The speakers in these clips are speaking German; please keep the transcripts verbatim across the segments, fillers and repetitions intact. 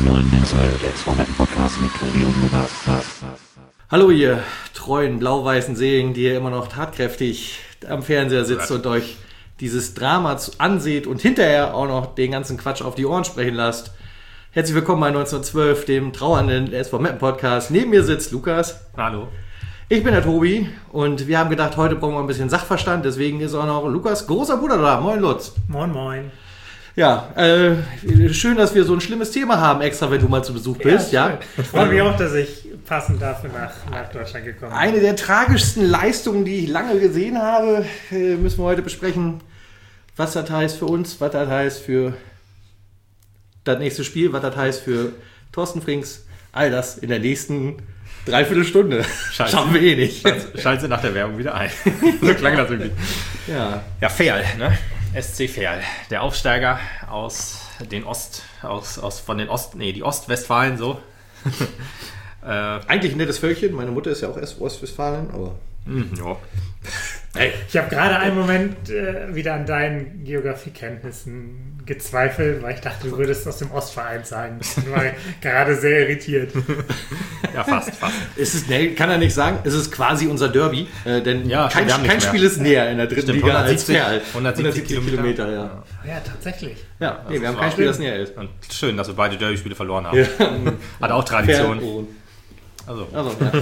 zum neuen Podcast mit Tobi und Lukas. Hallo ihr treuen blau-weißen Seelen, die ihr immer noch tatkräftig am Fernseher sitzt und euch dieses Drama anseht und hinterher auch noch den ganzen Quatsch auf die Ohren sprechen lasst. Herzlich willkommen bei neunzehnhundertzwölf, dem trauernden S V Meppen Podcast. Neben mir sitzt Lukas. Hallo. Ich bin der Tobi und wir haben gedacht, heute brauchen wir ein bisschen Sachverstand, deswegen ist auch noch Lukas großer Bruder da. Moin Lutz. Moin moin. Ja, äh, schön, dass wir so ein schlimmes Thema haben, extra wenn du mal zu Besuch bist. Ja, ja. Ich freue mich auch, dass ich passend dafür nach, nach Deutschland gekommen bin. Eine der tragischsten Leistungen, die ich lange gesehen habe, äh, müssen wir heute besprechen. Was das heißt für uns, was das heißt für das nächste Spiel, was das heißt für Thorsten Frings. All das in der nächsten Dreiviertelstunde. Scheiße. Schaffen wir eh nicht. Schalten Sie nach der Werbung wieder ein. So klang das irgendwie. Ja, ja, Verl, ne? S C Verl, der Aufsteiger aus den Ost, aus, aus von den Ost, nee, die Ostwestfalen so. äh, Eigentlich ein nettes Völkchen. Meine Mutter ist ja auch erst Ostwestfalen, aber. Mm, ja. Hey. Ich habe gerade einen Moment äh, wieder an deinen Geografiekenntnissen gezweifelt, weil ich dachte, du würdest aus dem Ostverein sagen. Ich war gerade sehr irritiert. Ja, fast, fast. Ist es, nee, kann er nicht sagen, es ist quasi unser Derby, äh, denn ja, kein, kein Spiel ist näher in der dritten Stimmt, Liga als hundertsiebzig, Verl. hundertsiebzig Kilometer, Kilometer ja. Ja, tatsächlich. Ja, nee, wir haben kein Spiel, das näher ist. Und schön, dass wir beide Derby-Spiele verloren haben. Ja. Hat auch Tradition. Also, also ja.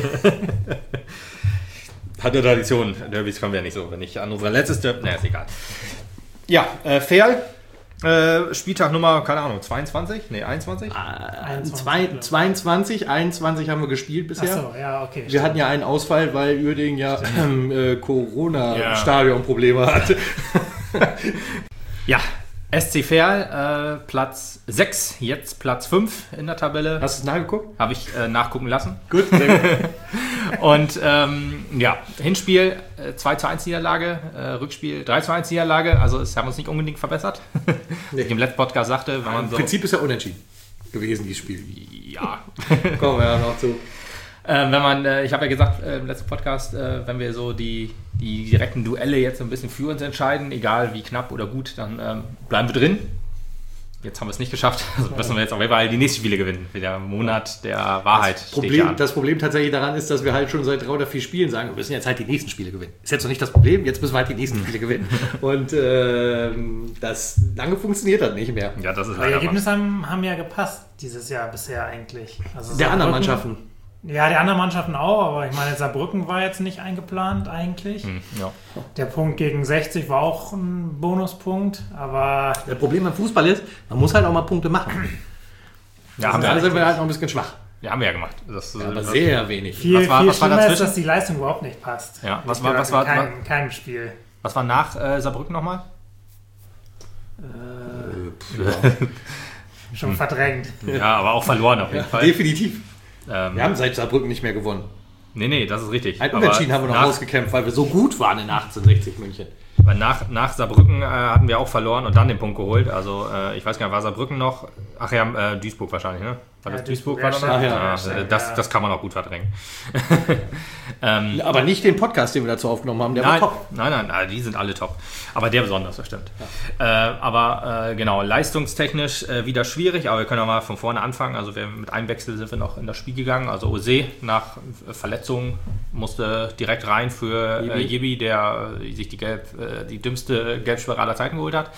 Hat eine Tradition. Derbys kommen wir ja nicht so. Wenn ich an unser letztes Derby... Naja, ist egal. Ja, äh, Verl. Äh, Spieltag Nummer, keine Ahnung, zweiundzwanzig? Nee, einundzwanzig? Äh, zwei, zweiundzwanzig, einundzwanzig haben wir gespielt bisher. Ach so, ja, okay. Wir stimmt. hatten ja einen Ausfall, weil Uerdingen ja äh, Corona-Stadion-Probleme ja. hatte. Ja, S C Verl, äh, Platz sechs, jetzt Platz fünf in der Tabelle. Hast du es nachgeguckt? Habe ich äh, nachgucken lassen. Gut, sehr gut. Und ähm, ja, Hinspiel äh, zwei zu eins Niederlage, äh, Rückspiel drei zu eins Niederlage. Also es haben uns nicht unbedingt verbessert. Nee. Wie ich im letzten Podcast sagte, wenn man Im so... Prinzip ist ja unentschieden gewesen, dieses Spiel. Ja. Kommen wir ja noch zu. Äh, wenn man, äh, ich habe ja gesagt äh, im letzten Podcast, äh, wenn wir so die, die direkten Duelle jetzt so ein bisschen für uns entscheiden, egal wie knapp oder gut, dann ähm, bleiben wir drin. Jetzt haben wir es nicht geschafft, also müssen wir jetzt auf jeden Fall die nächsten Spiele gewinnen. Der Monat der Wahrheit das steht Problem, ja an. Das Problem tatsächlich daran ist, dass wir halt schon seit drei oder vier Spielen sagen, wir müssen jetzt halt die nächsten Spiele gewinnen. Ist jetzt noch nicht das Problem, jetzt müssen wir halt die nächsten Spiele gewinnen. Und ähm, das lange funktioniert das nicht mehr. Ja, das ist Aber die Ergebnisse haben, haben ja gepasst dieses Jahr bisher eigentlich. Also der anderen Saarbrücken- Mannschaften. Ja, der anderen Mannschaften auch, aber ich meine, Saarbrücken war jetzt nicht eingeplant eigentlich. Hm, ja. Der Punkt gegen sechzig war auch ein Bonuspunkt, aber... Das Problem beim Fußball ist, man muss halt auch mal Punkte machen. Ja, haben da wir, sind wir halt noch ein bisschen schwach. ja, haben wir ja gemacht. Das, Ja, aber das, sehr wenig. Viel, Was war- viel was war schlimmer ist, dazwischen? dass die Leistung überhaupt nicht passt. Ja, was Ich war- glaube, was war- in keinem, in keinem Spiel. was war nach äh, Saarbrücken nochmal? Äh, Schon verdrängt. Ja, aber auch verloren auf jeden ja, Fall. definitiv. Ähm, Wir haben seit Saarbrücken nicht mehr gewonnen. nee, nee, das ist richtig. Ein Aber Unentschieden haben wir noch nach, rausgekämpft, weil wir so gut waren in achtzehnhundertsechzig München. weil nach, nach Saarbrücken äh, hatten wir auch verloren und dann den Punkt geholt. Also äh, ich weiß gar nicht, war Saarbrücken noch? Ach ja, äh, Duisburg wahrscheinlich, ne? War Ja, das Duisburg? Duisburg, War das ja, noch? stimmt, Ja, ja, stimmt, äh, das, ja. das kann man auch gut verdrängen. ähm, Aber nicht den Podcast, den wir dazu aufgenommen haben, der nein, war top. nein, nein, nein, die sind alle top. Aber der besonders, das stimmt. Äh, aber äh, genau, leistungstechnisch äh, wieder schwierig, aber wir können auch mal von vorne anfangen. Also wir, mit einem Wechsel sind wir noch in das Spiel gegangen. Also Ose nach äh, Verletzung musste direkt rein für äh, Jibi, der äh, sich die, Gelb, äh, die dümmste Gelbsperre aller Zeiten geholt hat.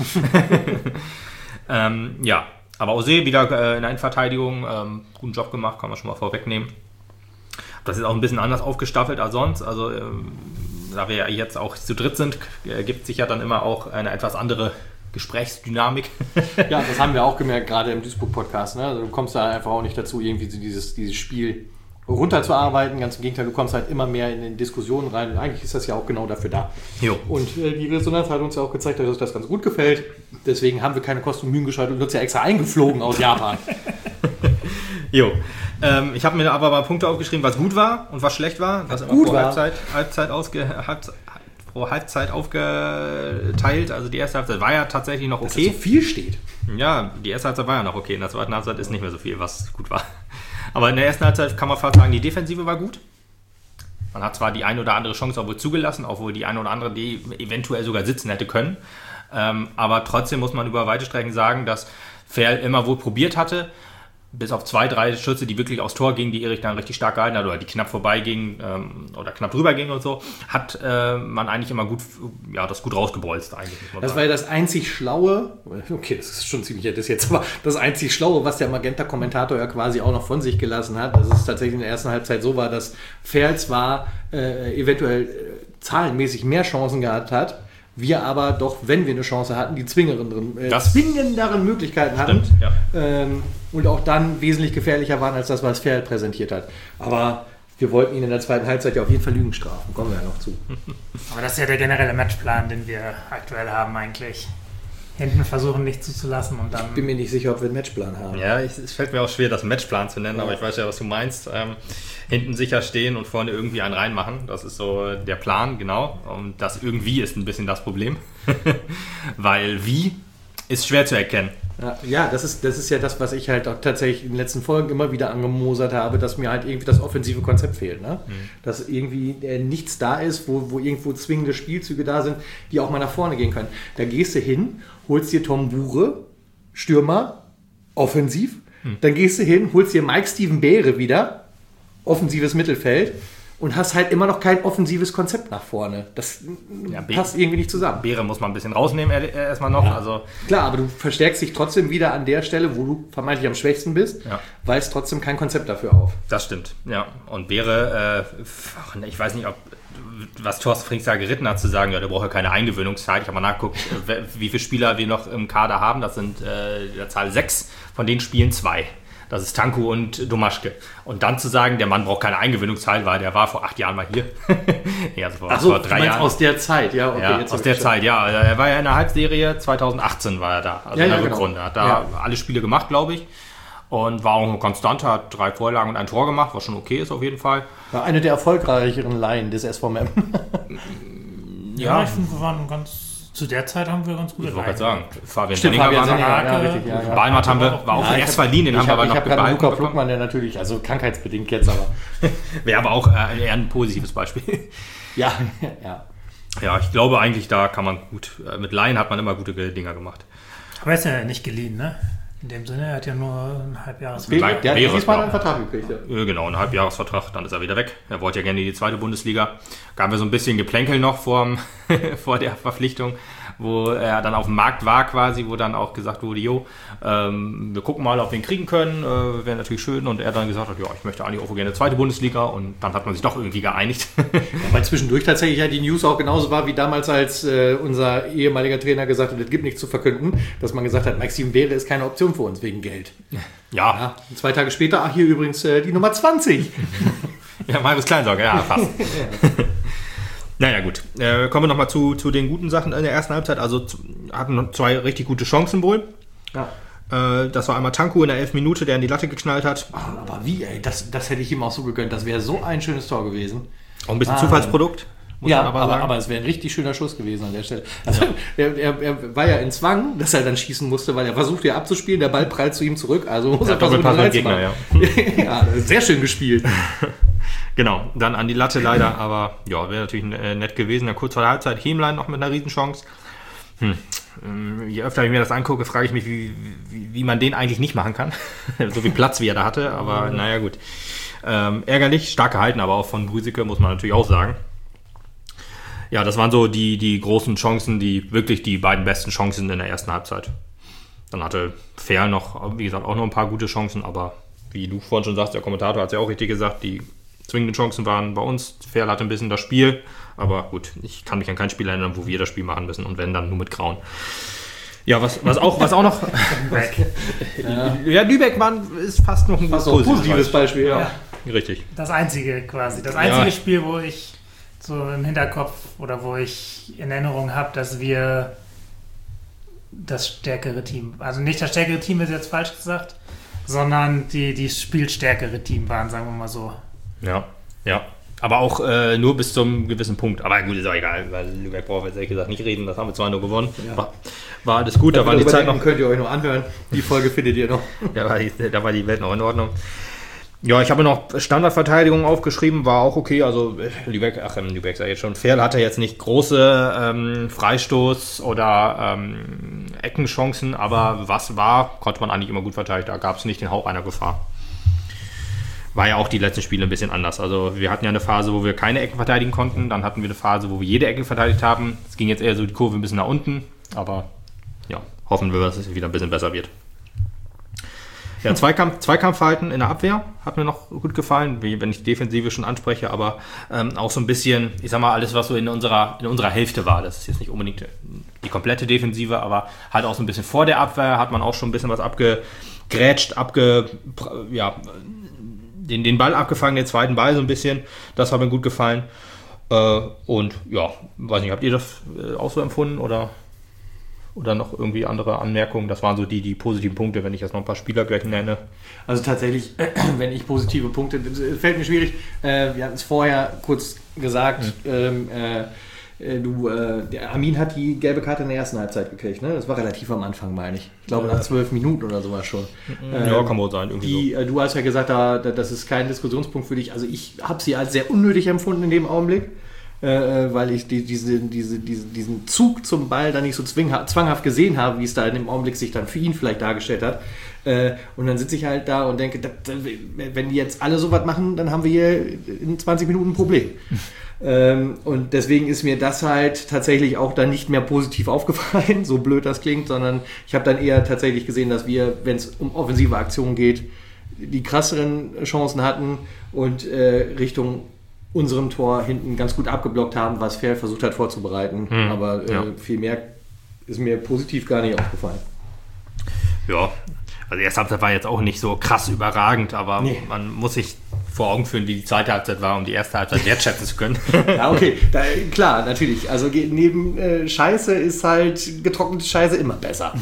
ähm, ja, aber Ose wieder äh, in der Innenverteidigung, ähm, guten Job gemacht, kann man schon mal vorwegnehmen. Das ist auch ein bisschen anders aufgestaffelt als sonst. Also ähm, da wir ja jetzt auch zu dritt sind, ergibt sich ja dann immer auch eine etwas andere Gesprächsdynamik. Ja, das haben wir auch gemerkt, gerade im Duisburg-Podcast. Ne? Also du kommst da einfach auch nicht dazu, irgendwie so dieses, dieses Spiel runterzuarbeiten. Ganz im Gegenteil, du kommst halt immer mehr in den Diskussionen rein. Und eigentlich ist das ja auch genau dafür da. Jo. Und äh, die Resonanz hat uns ja auch gezeigt, dass uns das ganz gut gefällt. Deswegen haben wir keine Kosten und Mühen gescheut und uns ja extra eingeflogen aus Japan. Jo. Ähm, ich habe mir aber mal Punkte aufgeschrieben, was gut war und was schlecht war. Das immer gut pro war. Halbzeit, Halbzeit, ausge, Halbzeit, pro Halbzeit aufgeteilt. Also die erste Halbzeit war ja tatsächlich noch Dass okay. das so viel steht. Ja, die erste Halbzeit war ja noch okay. In der zweiten Halbzeit ist nicht mehr so viel, was gut war. Aber in der ersten Halbzeit kann man fast sagen, die Defensive war gut. Man hat zwar die eine oder andere Chance obwohl zugelassen, obwohl die eine oder andere die eventuell sogar sitzen hätte können. Ähm, aber trotzdem muss man über weite Strecken sagen, dass Verl immer wohl probiert hatte, bis auf zwei, drei Schüsse, die wirklich aufs Tor gingen, die Erich dann richtig stark gehalten hat oder die knapp vorbeigingen ähm, oder knapp drüber gingen und so, hat äh, man eigentlich immer gut, ja, das gut rausgebolzt eigentlich. Muss man Das sagen. war ja das einzig Schlaue, okay, das ist schon ziemlich das jetzt, aber das einzig Schlaue, was der Magenta-Kommentator ja quasi auch noch von sich gelassen hat, dass es tatsächlich in der ersten Halbzeit so war, dass Ferl zwar äh, eventuell äh, zahlenmäßig mehr Chancen gehabt hat, wir aber doch, wenn wir eine Chance hatten, die zwingenderen, äh, Das- zwingenderen Möglichkeiten hatten. Stimmt, ja. ähm, und auch dann wesentlich gefährlicher waren, als das, was Ferl präsentiert hat. Aber wir wollten ihn in der zweiten Halbzeit ja auf jeden Fall Lügen strafen. Kommen wir ja noch zu. Aber das ist ja der generelle Matchplan, den wir aktuell haben eigentlich. Hinten versuchen nicht zuzulassen und dann... Ich bin mir nicht sicher, ob wir einen Matchplan haben. Ja, ich, es fällt mir auch schwer, das einen Matchplan zu nennen, aber ich weiß ja, was du meinst. Ähm, hinten sicher stehen und vorne irgendwie einen reinmachen, das ist so der Plan, genau. Und das irgendwie ist ein bisschen das Problem. Weil wie ist schwer zu erkennen. Ja, ja, das ist, das ist ja das, was ich halt auch tatsächlich in den letzten Folgen immer wieder angemosert habe, dass mir halt irgendwie das offensive Konzept fehlt. Ne? Mhm. Dass irgendwie äh, nichts da ist, wo, wo irgendwo zwingende Spielzüge da sind, die auch mal nach vorne gehen können. Da gehst du hin, holst dir Tom Bure, Stürmer, offensiv. Mhm. Dann gehst du hin, holst dir Mike Steven Beere wieder, offensives Mittelfeld. Und hast halt immer noch kein offensives Konzept nach vorne. Das Ja, passt irgendwie nicht zusammen. Beere muss man ein bisschen rausnehmen er- erstmal noch. Ja. Also Klar, aber du verstärkst dich trotzdem wieder an der Stelle, wo du vermeintlich am schwächsten bist, Ja. weist trotzdem kein Konzept dafür auf. das stimmt, ja. Und Beere, äh, ach, ich weiß nicht, ob was Thorsten Frings da geritten hat, zu sagen, ja, der braucht ja keine Eingewöhnungszeit. Ich habe mal nachgeguckt, äh, wie viele Spieler wir noch im Kader haben. Das sind äh, der Zahl sechs, von denen spielen zwei. Das ist Tanku und Domaschke. Und dann zu sagen, der Mann braucht keine Eingewöhnungszeit, weil der war vor acht Jahren mal hier. ja, also vor, Ach so, vor du drei meinst Jahren. aus der Zeit, ja, okay. Ja, jetzt aus hab der ich Zeit, ja. Also er war ja in der Halbserie zwanzig achtzehn war er da, also Ja, in der ja, genau. Rückrunde. Hat da Ja. alle Spiele gemacht, glaube ich. Und war auch eine Konstante, hat drei Vorlagen und ein Tor gemacht, was schon okay ist auf jeden Fall. War eine der erfolgreicheren Laien des S V M. Ja, ich finde, wir waren ganz... Zu der Zeit haben wir ganz gute Ich wollte gerade Laien. sagen, Fabian Stimmt, Senninger Fabian war noch. Senninger, ja, Hake, richtig, ja, ja. Balmert haben wir, war auch Ja, erst ich hab- verliehen, den ich haben wir hab- aber ich noch habe gerade behalten Luca bekommen. Flugmann, der natürlich, also krankheitsbedingt jetzt, aber Wäre aber auch äh, eher ein positives Beispiel. ja, ja. Ja, ich glaube eigentlich, da kann man gut, äh, mit Laien hat man immer gute Dinger gemacht. Aber er ist ja nicht geliehen, ne? In dem Sinne, er hat ja nur ein Halbjahres... Der, Bleib- der hat wäre diesmal es, einen Vertrag gekriegt, ja. Äh, Genau, ein Halbjahresvertrag, dann ist er wieder weg. Er wollte ja gerne in die zweite Bundesliga. Gab wir so ein bisschen Geplänkel noch vorm, vor der Verpflichtung, wo er dann auf dem Markt war quasi, wo dann auch gesagt wurde, jo, ähm, wir gucken mal, ob wir ihn kriegen können, äh, wäre natürlich schön. Und er dann gesagt hat, ja, ich möchte eigentlich auch gerne zweite Bundesliga. Und dann hat man sich doch irgendwie geeinigt. Weil zwischendurch tatsächlich ja die News auch genauso war, wie damals, als äh, unser ehemaliger Trainer gesagt hat, es gibt nichts zu verkünden, dass man gesagt hat, Mike Steven Beere ist keine Option für uns wegen Geld. ja, Ja, und zwei Tage später, ach hier übrigens äh, die Nummer zwanzig. ja, Marius Kleinsorge, ja, fast. Naja, gut. Äh, kommen wir nochmal zu, zu den guten Sachen in der ersten Halbzeit. Also zu, hatten noch zwei richtig gute Chancen wohl. Ja. Äh, das war einmal Tanku in der elf Minute, der in die Latte geknallt hat. Aber wie, ey, das, das hätte ich ihm auch so gegönnt. Das wäre so ein schönes Tor gewesen. Auch ein bisschen Ah. Zufallsprodukt, muss ja, man aber, aber aber, sagen. es wäre ein richtig schöner Schuss gewesen an der Stelle. Also, er, er, er war ja in Zwang, dass er dann schießen musste, weil er versuchte ja abzuspielen, der Ball prallt zu ihm zurück. Also muss Ja, er versuchen, Doppelpass den beim Reiz Gegner, zu machen. ja, sehr schön gespielt. Genau, dann an die Latte leider, aber ja, wäre natürlich äh, nett gewesen. Dann kurz vor der Halbzeit Hämlein noch mit einer Riesenchance. Hm. Ähm, Je öfter ich mir das angucke, frage ich mich, wie, wie, wie man den eigentlich nicht machen kann. So viel Platz, wie er da hatte, aber Mhm. naja, gut. Ähm, ärgerlich, stark gehalten, aber auch von Brüsicke, muss man natürlich auch sagen. Ja, das waren so die, die großen Chancen, die wirklich die beiden besten Chancen in der ersten Halbzeit. Dann hatte Ferl noch, wie gesagt, auch noch ein paar gute Chancen, aber wie du vorhin schon sagst, der Kommentator hat es ja auch richtig gesagt, die zwingenden Chancen waren bei uns. Ferl hatte ein bisschen das Spiel, aber gut, ich kann mich an kein Spiel erinnern, wo wir das Spiel machen müssen und wenn, dann nur mit Grauen. Ja, was, was, auch, was auch noch... Ja. ja, Lübeck war, ist fast noch ein Das ist auch ein positives Beispiel, ja. Ja. Richtig. Das einzige quasi. Das einzige Ja. Spiel, wo ich so im Hinterkopf oder wo ich in Erinnerung habe, dass wir das stärkere Team, also nicht das stärkere Team ist jetzt falsch gesagt, sondern die, die spielstärkere Team waren, sagen wir mal so. Ja, ja. Aber auch äh, nur bis zum gewissen Punkt. Aber gut, ist auch egal, weil Lübeck brauchen wir jetzt ehrlich gesagt nicht reden. Das haben wir zwei nur gewonnen. Ja. War, war alles gut, da war die Darüber Zeit noch... könnt ihr euch noch anhören. Die Folge findet ihr noch. Da war, die, da war die Welt noch in Ordnung. Ja, ich habe noch Standardverteidigung aufgeschrieben, war auch okay. Also Lübeck, ach Lübeck sei jetzt schon, Ferl hatte jetzt nicht große ähm, Freistoß- oder ähm, Eckenchancen, aber was war, konnte man eigentlich immer gut verteidigen. Da gab es nicht den Hauch einer Gefahr. War ja auch die letzten Spiele ein bisschen anders. Also wir hatten ja eine Phase, wo wir keine Ecken verteidigen konnten. Dann hatten wir eine Phase, wo wir jede Ecke verteidigt haben. Es ging jetzt eher so die Kurve ein bisschen nach unten. Aber ja, hoffen wir, dass es wieder ein bisschen besser wird. Ja, Zweikampf, Zweikampfverhalten in der Abwehr hat mir noch gut gefallen, wie wenn ich die Defensive schon anspreche, aber ähm, auch so ein bisschen, ich sag mal, alles, was so in unserer, in unserer Hälfte war. Das ist jetzt nicht unbedingt die komplette Defensive, aber halt auch so ein bisschen vor der Abwehr hat man auch schon ein bisschen was abgegrätscht, abge, ja, den, den Ball abgefangen, den zweiten Ball so ein bisschen. Das hat mir gut gefallen. Äh, und ja, weiß nicht, habt ihr das auch so empfunden oder... Oder noch irgendwie andere Anmerkungen? Das waren so die, die positiven Punkte, wenn ich jetzt noch ein paar Spieler gleich nenne. Also tatsächlich, äh, wenn ich positive Punkte, das fällt mir schwierig. Äh, wir hatten es vorher kurz gesagt, mhm. ähm, äh, du, äh, der Armin hat die gelbe Karte in der ersten Halbzeit gekriegt, ne? Das war relativ am Anfang, meine ich. Ich glaube, nach zwölf Minuten oder sowas schon. Mhm. Ähm, ja, kann wohl sein. Irgendwie die, so. äh, du hast ja gesagt, da, das ist kein Diskussionspunkt für dich. Also ich habe sie als sehr unnötig empfunden in dem Augenblick. Äh, weil ich die, diese, diese, diese, diesen Zug zum Ball dann nicht so zwingha- zwanghaft gesehen habe, wie es da in dem Augenblick sich dann für ihn vielleicht dargestellt hat. Äh, und dann sitze ich halt da und denke, das, wenn die jetzt alle so was machen, dann haben wir hier in zwanzig Minuten ein Problem. ähm, und deswegen ist mir das halt tatsächlich auch dann nicht mehr positiv aufgefallen, so blöd das klingt, sondern ich habe dann eher tatsächlich gesehen, dass wir, wenn es um offensive Aktionen geht, die krasseren Chancen hatten und äh, Richtung unserem Tor hinten ganz gut abgeblockt haben, was Ferl versucht hat vorzubereiten. Hm, aber äh, ja. viel mehr ist mir positiv gar nicht aufgefallen. Ja, also die erste Halbzeit war jetzt auch nicht so krass überragend, aber nee. Man muss sich vor Augen führen, wie die zweite Halbzeit war, um die erste Halbzeit wertschätzen zu können. Ja, okay, da, klar, natürlich. Also neben äh, Scheiße ist halt getrocknete Scheiße immer besser.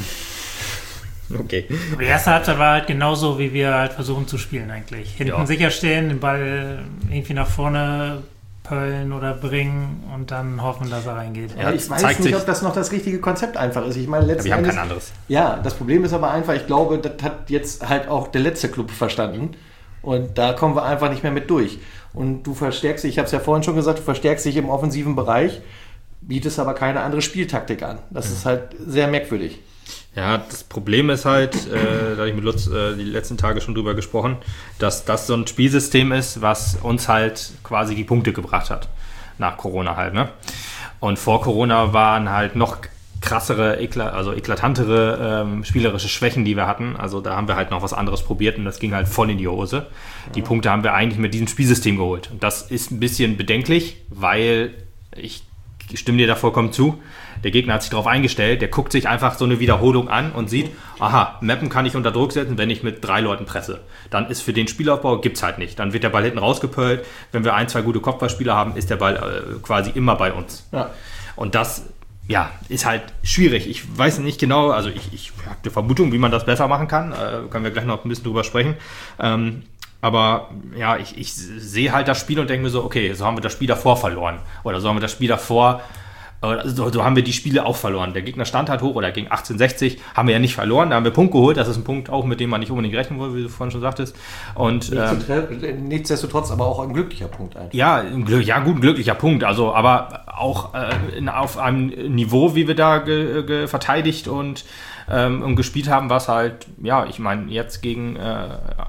Okay. Aber die erste Halbzeit war halt genauso, wie wir halt versuchen zu spielen eigentlich. Hinten ja. sicher stehen, den Ball irgendwie nach vorne pöllen oder bringen und dann hoffen, dass er reingeht. Ja, ich weiß nicht, ob das noch das richtige Konzept einfach ist. Ich meine, letzten ja, wir haben Endes, kein anderes. Ja, das Problem ist aber einfach, ich glaube, das hat jetzt halt auch der letzte Club verstanden und da kommen wir einfach nicht mehr mit durch. Und du verstärkst dich, ich habe es ja vorhin schon gesagt, du verstärkst dich im offensiven Bereich, bietest aber keine andere Spieltaktik an. Das mhm. ist halt sehr merkwürdig. Ja, das Problem ist halt, äh, da habe ich mit Lutz äh, die letzten Tage schon drüber gesprochen, dass das so ein Spielsystem ist, was uns halt quasi die Punkte gebracht hat. Nach Corona halt, ne? Und vor Corona waren halt noch krassere, ekla- also eklatantere ähm, spielerische Schwächen, die wir hatten. Also da haben wir halt noch was anderes probiert und das ging halt voll in die Hose. Die ja. Punkte haben wir eigentlich mit diesem Spielsystem geholt. Und das ist ein bisschen bedenklich, weil ich stimme dir da vollkommen zu. Der Gegner hat sich darauf eingestellt, der guckt sich einfach so eine Wiederholung an und sieht, aha, Mappen kann ich unter Druck setzen, wenn ich mit drei Leuten presse. Dann ist für den Spielaufbau, gibt's halt nicht. Dann wird der Ball hinten rausgepölt. Wenn wir ein, zwei gute Kopfballspieler haben, ist der Ball äh, quasi immer bei uns. Ja. Und das, ja, ist halt schwierig. Ich weiß nicht genau, also ich, ich habe eine Vermutung, wie man das besser machen kann. Äh, können wir gleich noch ein bisschen drüber sprechen. Ähm, Aber ja, ich, ich sehe halt das Spiel und denke mir so, okay, so haben wir das Spiel davor verloren. Oder so haben wir das Spiel davor, so, so haben wir die Spiele auch verloren. Der Gegner stand halt hoch oder gegen achtzehnhundertsechzig haben wir ja nicht verloren. Da haben wir Punkt geholt. Das ist ein Punkt auch, mit dem man nicht unbedingt rechnen will, wie du vorhin schon sagtest. Und, ähm, nichtsdestotrotz aber auch ein glücklicher Punkt eigentlich. Ja, ein, ja gut, ein glücklicher Punkt. Also, aber auch äh, in, auf einem Niveau, wie wir da ge, ge, verteidigt und, ähm, und gespielt haben, was halt, ja, ich meine, jetzt gegen äh,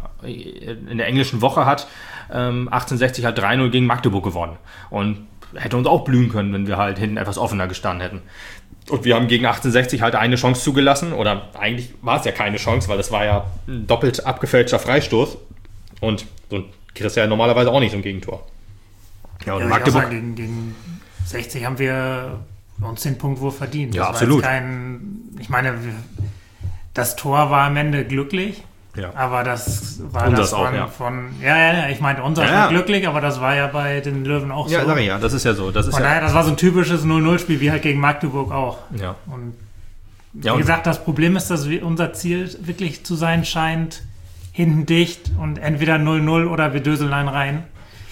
in der englischen Woche hat ähm, achtzehnhundertsechzig halt drei null gegen Magdeburg gewonnen. Und hätte uns auch blühen können, wenn wir halt hinten etwas offener gestanden hätten. Und wir haben gegen achtzehnhundertsechzig halt eine Chance zugelassen. Oder eigentlich war es ja keine Chance, weil das war ja ein doppelt abgefälschter Freistoß. Und so kriegst du ja normalerweise auch nicht so ein Gegentor. Ja, und ja, Magdeburg... Gegen, gegen sechzig haben wir uns den Punkt wohl verdient. Ja, das absolut. War kein, ich meine, das Tor war am Ende glücklich. Ja. Aber das war unseres das von, auch, ja. von, ja, ja, ja, ich meinte, unser ja, ja. glücklich, aber das war ja bei den Löwen auch ja, so. Sag ich ja, das ist ja so. Das ist von ja daher, das war so ein typisches null null Spiel, wie halt gegen Magdeburg auch. Ja. Und wie ja, und gesagt, das Problem ist, dass wir, unser Ziel wirklich zu sein scheint, hinten dicht und entweder null null oder wir döseln einen rein.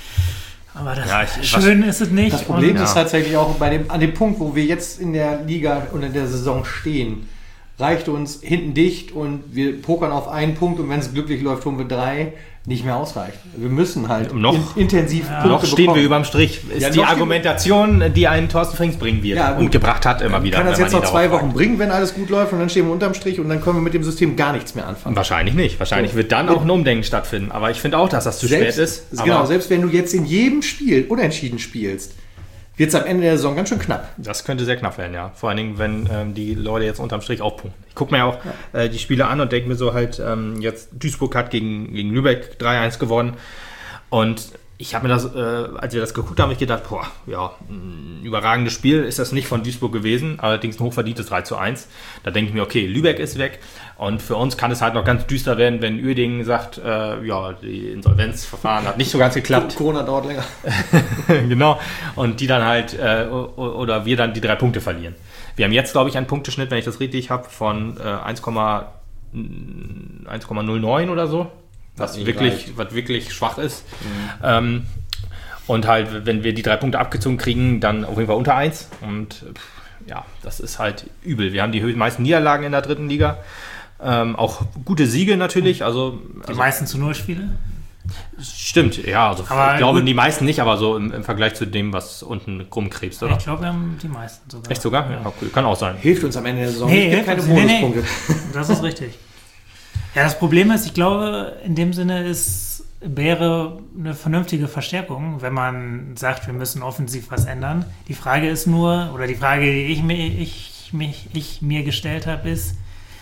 Aber das ja, ich, schön was, ist es nicht. Das Problem und, ist ja. tatsächlich auch bei dem, an dem Punkt, wo wir jetzt in der Liga und in der Saison stehen, reicht uns hinten dicht und wir pokern auf einen Punkt und wenn es glücklich läuft, holen wir drei, nicht mehr ausreicht. Wir müssen halt noch, in, intensiv ja, Punkte noch stehen bekommen. wir überm Strich. Ist ja, die Argumentation, die einen Thorsten Frings bringen wird ja, und gebracht hat, immer wieder. Kann das jetzt noch zwei Wochen fragt. bringen, wenn alles gut läuft und dann stehen wir unterm Strich und dann können wir mit dem System gar nichts mehr anfangen. Wahrscheinlich nicht. Wahrscheinlich so. wird dann auch ein Umdenken stattfinden. Aber ich finde auch, dass das zu selbst, spät ist. Genau, selbst wenn du jetzt in jedem Spiel unentschieden spielst, wird es am Ende der Saison ganz schön knapp. Das könnte sehr knapp werden, ja. Vor allen Dingen, wenn ähm, die Leute jetzt unterm Strich aufpunkten. Ich gucke mir auch ja. äh, die Spiele an und denke mir so halt, ähm, jetzt Duisburg hat gegen, gegen Lübeck drei eins gewonnen. Und ich habe mir das, äh, als wir das geguckt haben, habe ich gedacht, boah, ja, ein überragendes Spiel ist das nicht von Duisburg gewesen, allerdings ein hochverdientes drei zu eins. Da denke ich mir, okay, Lübeck ist weg und für uns kann es halt noch ganz düster werden, wenn Uerdingen sagt, äh, ja, die Insolvenzverfahren hat nicht so ganz geklappt. Corona dauert länger. Genau, und die dann halt, äh, oder wir dann die drei Punkte verlieren. Wir haben jetzt, glaube ich, einen Punkteschnitt, wenn ich das richtig habe, von äh, eins Komma null neun oder so. Was wirklich, was wirklich schwach ist. Mhm. Ähm, und halt, wenn wir die drei Punkte abgezogen kriegen, dann auf jeden Fall unter eins. Und pff, ja, das ist halt übel. Wir haben die meisten Niederlagen in der dritten Liga. Ähm, auch gute Siege natürlich. Also, die also, meisten zu null Spiele? Stimmt, ja. Also aber ich glaube, gut. die meisten nicht, aber so im, im Vergleich zu dem, was unten rumkrebst, oder? Ich glaube, wir haben die meisten sogar. Echt sogar? Ja. Ja, okay. Kann auch sein. Hilft uns am Ende der Saison. Nee, es gibt keine nee, Bonuspunkte. Nee, das ist richtig. Ja, das Problem ist, ich glaube, in dem Sinne ist, wäre eine vernünftige Verstärkung, wenn man sagt, wir müssen offensiv was ändern. Die Frage ist nur, oder die Frage, die ich mir, ich, mich, ich mir gestellt habe, ist,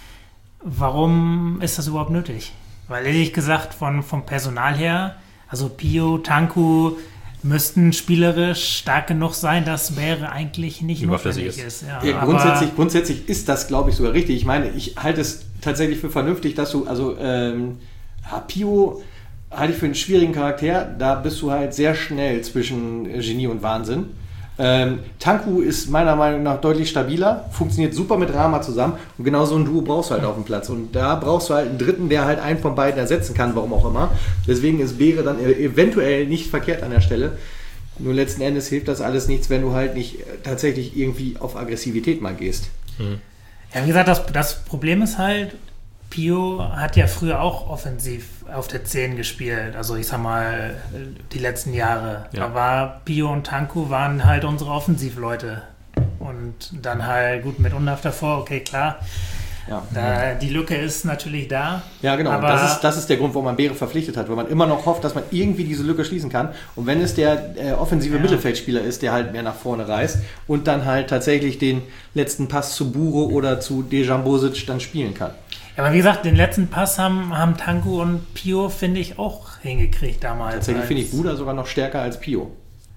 warum ist das überhaupt nötig? Weil ehrlich gesagt, von, vom Personal her, also Pio, Tanku, müssten spielerisch stark genug sein, das wäre eigentlich nicht notwendig ist. ist. Ja, ja, grundsätzlich, grundsätzlich ist das, glaube ich, sogar richtig. Ich meine, ich halte es tatsächlich für vernünftig, dass du, also ähm, Pio halte ich für einen schwierigen Charakter, da bist du halt sehr schnell zwischen Genie und Wahnsinn. Ähm, Tanku ist meiner Meinung nach deutlich stabiler, funktioniert super mit Rama zusammen und genau so ein Duo brauchst du halt auf dem Platz und da brauchst du halt einen Dritten, der halt einen von beiden ersetzen kann, warum auch immer. Deswegen ist Beere dann eventuell nicht verkehrt an der Stelle. Nur letzten Endes hilft das alles nichts, wenn du halt nicht tatsächlich irgendwie auf Aggressivität mal gehst. Hm. Ja, wie gesagt, das, das Problem ist halt, Pio hat ja früher auch offensiv auf der zehn gespielt, also ich sag mal, die letzten Jahre. Ja. Da war Pio und Tanku waren halt unsere Offensivleute. Und dann halt, gut, mit Undav davor, okay, klar. Ja. Da, die Lücke ist natürlich da. Ja, genau. Aber das, ist, das ist der Grund, warum man Beere verpflichtet hat, weil man immer noch hofft, dass man irgendwie diese Lücke schließen kann. Und wenn es der äh, offensive ja. Mittelfeldspieler ist, der halt mehr nach vorne reißt und dann halt tatsächlich den letzten Pass zu Buro oder zu Dejan Bosic dann spielen kann. Ja, aber wie gesagt, den letzten Pass haben, haben Tanku und Pio, finde ich, auch hingekriegt damals. Tatsächlich finde ich Buda sogar noch stärker als Pio.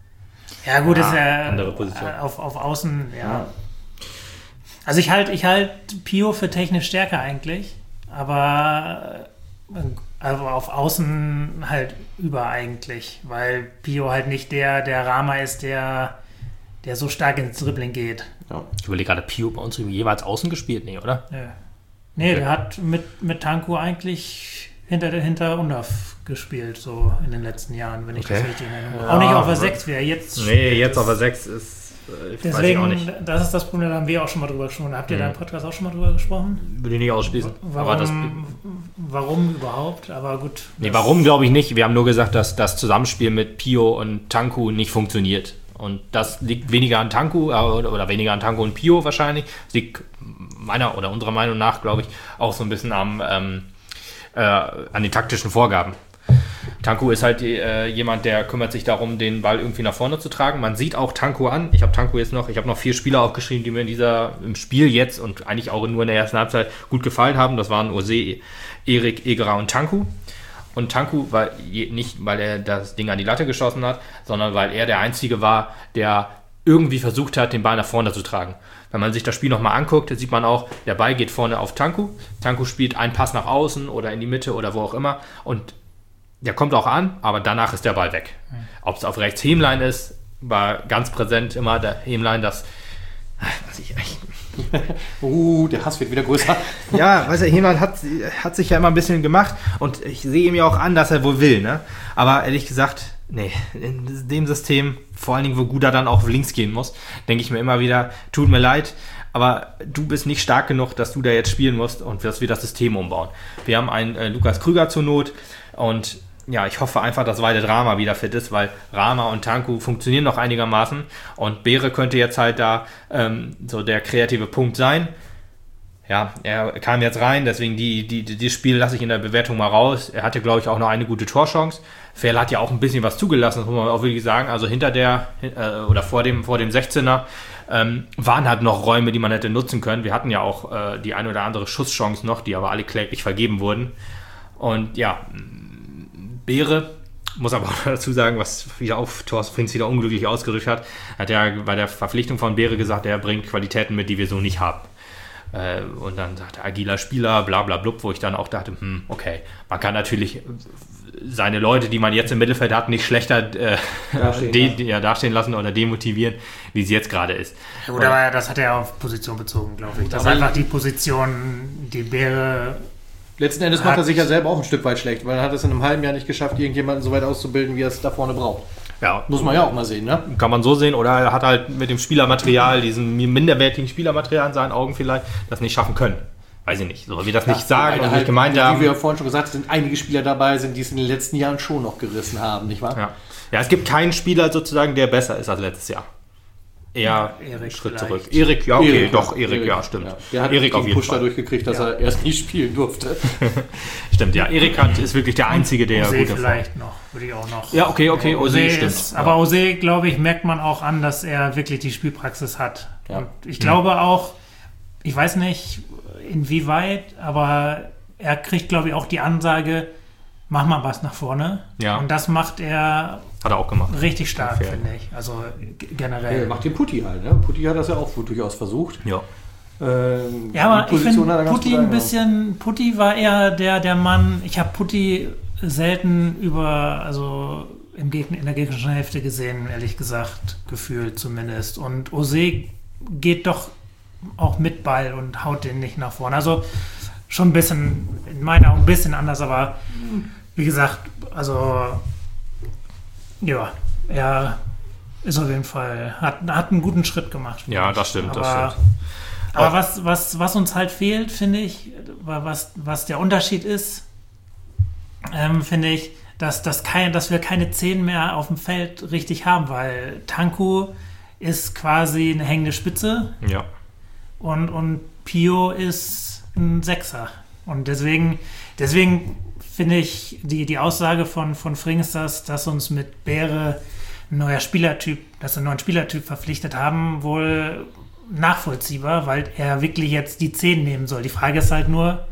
Ja, gut, ja, ist ja andere Position. Auf, auf Außen, ja. ja. Also ich halte ich halt Pio für technisch stärker eigentlich, aber also auf Außen halt über eigentlich, weil Pio halt nicht der, der Rama ist, der, der so stark ins Dribbling geht. Ja. Ich überlege gerade, Pio bei uns jeweils außen gespielt? Nee, oder? Ja. Nee, okay. Der hat mit, mit Tanku eigentlich hinter, hinter Undav gespielt, so in den letzten Jahren, wenn ich okay. das richtig erinnere. Ja, auch nicht auf der sechs, wie er jetzt Nee, jetzt auf der sechs ist Ich Deswegen, weiß ich auch nicht. Das ist das Problem, da haben wir auch schon mal drüber gesprochen. Habt ihr mhm. da im Podcast auch schon mal drüber gesprochen? Würde ich nicht ausschließen. Warum, aber das, warum überhaupt? Aber gut. Nee, warum glaube ich nicht. Wir haben nur gesagt, dass das Zusammenspiel mit Pio und Tanku nicht funktioniert. Und das liegt weniger an Tanku äh, oder, oder weniger an Tanku und Pio wahrscheinlich. Das liegt meiner oder unserer Meinung nach, glaube ich, auch so ein bisschen am, ähm, äh, an den taktischen Vorgaben. Tanku ist halt äh, jemand, der kümmert sich darum, den Ball irgendwie nach vorne zu tragen. Man sieht auch Tanku an. Ich habe Tanku jetzt noch, ich habe noch vier Spieler aufgeschrieben, die mir in dieser, im Spiel jetzt und eigentlich auch nur in der ersten Halbzeit gut gefallen haben. Das waren Ose, Erik, Egerer und Tanku. Und Tanku war nicht, weil er das Ding an die Latte geschossen hat, sondern weil er der Einzige war, der irgendwie versucht hat, den Ball nach vorne zu tragen. Wenn man sich das Spiel nochmal anguckt, sieht man auch, der Ball geht vorne auf Tanku. Tanku spielt einen Pass nach außen oder in die Mitte oder wo auch immer und der kommt auch an, aber danach ist der Ball weg. Mhm. Ob es auf rechts Hemlein ist, war ganz präsent immer der Hemlein, das was ich echt uh, der Hass wird wieder größer. Ja, weißt du, Hemlein hat, hat sich ja immer ein bisschen gemacht und ich sehe ihm ja auch an, dass er wohl will, ne? Aber ehrlich gesagt, nee, in dem System, vor allen Dingen, wo Guda dann auch auf links gehen muss, denke ich mir immer wieder, tut mir leid, aber du bist nicht stark genug, dass du da jetzt spielen musst und dass wir das System umbauen. Wir haben einen äh, Lukas Krüger zur Not und ja, ich hoffe einfach, dass Walid Rama wieder fit ist, weil Rama und Tanku funktionieren noch einigermaßen und Beere könnte jetzt halt da ähm, so der kreative Punkt sein. Ja, er kam jetzt rein, deswegen die, die, die, das Spiel lasse ich in der Bewertung mal raus. Er hatte, glaube ich, auch noch eine gute Torchance. Ferl hat ja auch ein bisschen was zugelassen, das muss man auch wirklich sagen. Also hinter der äh, oder vor dem, vor dem sechzehner ähm, waren halt noch Räume, die man hätte nutzen können. Wir hatten ja auch äh, die eine oder andere Schusschance noch, die aber alle kläglich vergeben wurden. Und ja, Beere, muss aber auch dazu sagen, was wieder auf Thorsten Frings wieder unglücklich ausgerückt hat, hat er bei der Verpflichtung von Beere gesagt, er bringt Qualitäten mit, die wir so nicht haben. Äh, und dann sagt er, agiler Spieler, bla bla blub, wo ich dann auch dachte, hm, okay, man kann natürlich seine Leute, die man jetzt im Mittelfeld hat, nicht schlechter äh, dastehen, de- de- ja, dastehen lassen oder demotivieren, wie sie jetzt gerade ist. Ja gut, aber das hat er auf Position bezogen, glaube ich. Das ist einfach die Position, die Beere... Letzten Endes macht er sich ja selber auch ein Stück weit schlecht, weil er hat es in einem halben Jahr nicht geschafft, irgendjemanden so weit auszubilden, wie er es da vorne braucht. Ja, muss man ja auch mal sehen, ne? Kann man so sehen, oder er hat halt mit dem Spielermaterial, diesem minderwertigen Spielermaterial in seinen Augen vielleicht, das nicht schaffen können. Weiß ich nicht, so wie das ja, nicht sagen und halt, nicht gemeint wie haben. Wie wir ja vorhin schon gesagt haben, sind einige Spieler dabei, sind, die es in den letzten Jahren schon noch gerissen haben, nicht wahr? Ja, ja, es gibt keinen Spieler sozusagen, der besser ist als letztes Jahr. Eher Erik Schritt vielleicht. zurück. Erik, ja, okay, Erik, doch, Erik, Erik, ja, stimmt. Ja. Der hat Erik auf jeden Push Fall dadurch gekriegt, dass ja. er erst nie spielen durfte. Stimmt, ja. Erik hat, ist wirklich der Einzige, der Ose gut vielleicht noch, würde ich auch noch. Ja, okay, okay, Ose, Ose stimmt. ist, aber Ose, glaube ich, merkt man auch an, dass er wirklich die Spielpraxis hat. Ja. Und ich glaube ja. auch, ich weiß nicht, inwieweit, aber er kriegt, glaube ich, auch die Ansage, mach mal was nach vorne. Ja. Und das macht er hat er auch gemacht. Richtig stark, finde ich. Also g- generell. Ja, macht den Putti halt, ne? Putti hat das ja auch durchaus versucht. Ja. Ähm, ja, aber ich finde Putti ein bisschen, Putti war eher der, der Mann, ich habe Putti selten über, also im Gegner, in der gegnerischen Hälfte gesehen, ehrlich gesagt, gefühlt zumindest. Und Ose geht doch auch mit Ball und haut den nicht nach vorne. Also schon ein bisschen, in meinen Augen ein bisschen anders, aber wie gesagt, also ja, er ist auf jeden Fall, hat, hat einen guten Schritt gemacht. Ja, das stimmt, aber, das stimmt. Aber was, was, was uns halt fehlt, finde ich, was, was der Unterschied ist, ähm, finde ich, dass, dass, kein, dass wir keine Zehn mehr auf dem Feld richtig haben, weil Tanku ist quasi eine hängende Spitze ja. und, und Pio ist ein Sechser. Und deswegen, deswegen finde ich die, die Aussage von, von Frings, dass, dass uns mit Beere ein neuer Spielertyp, dass wir einen neuen Spielertyp verpflichtet haben, wohl nachvollziehbar, weil er wirklich jetzt die zehn nehmen soll. Die Frage ist halt nur,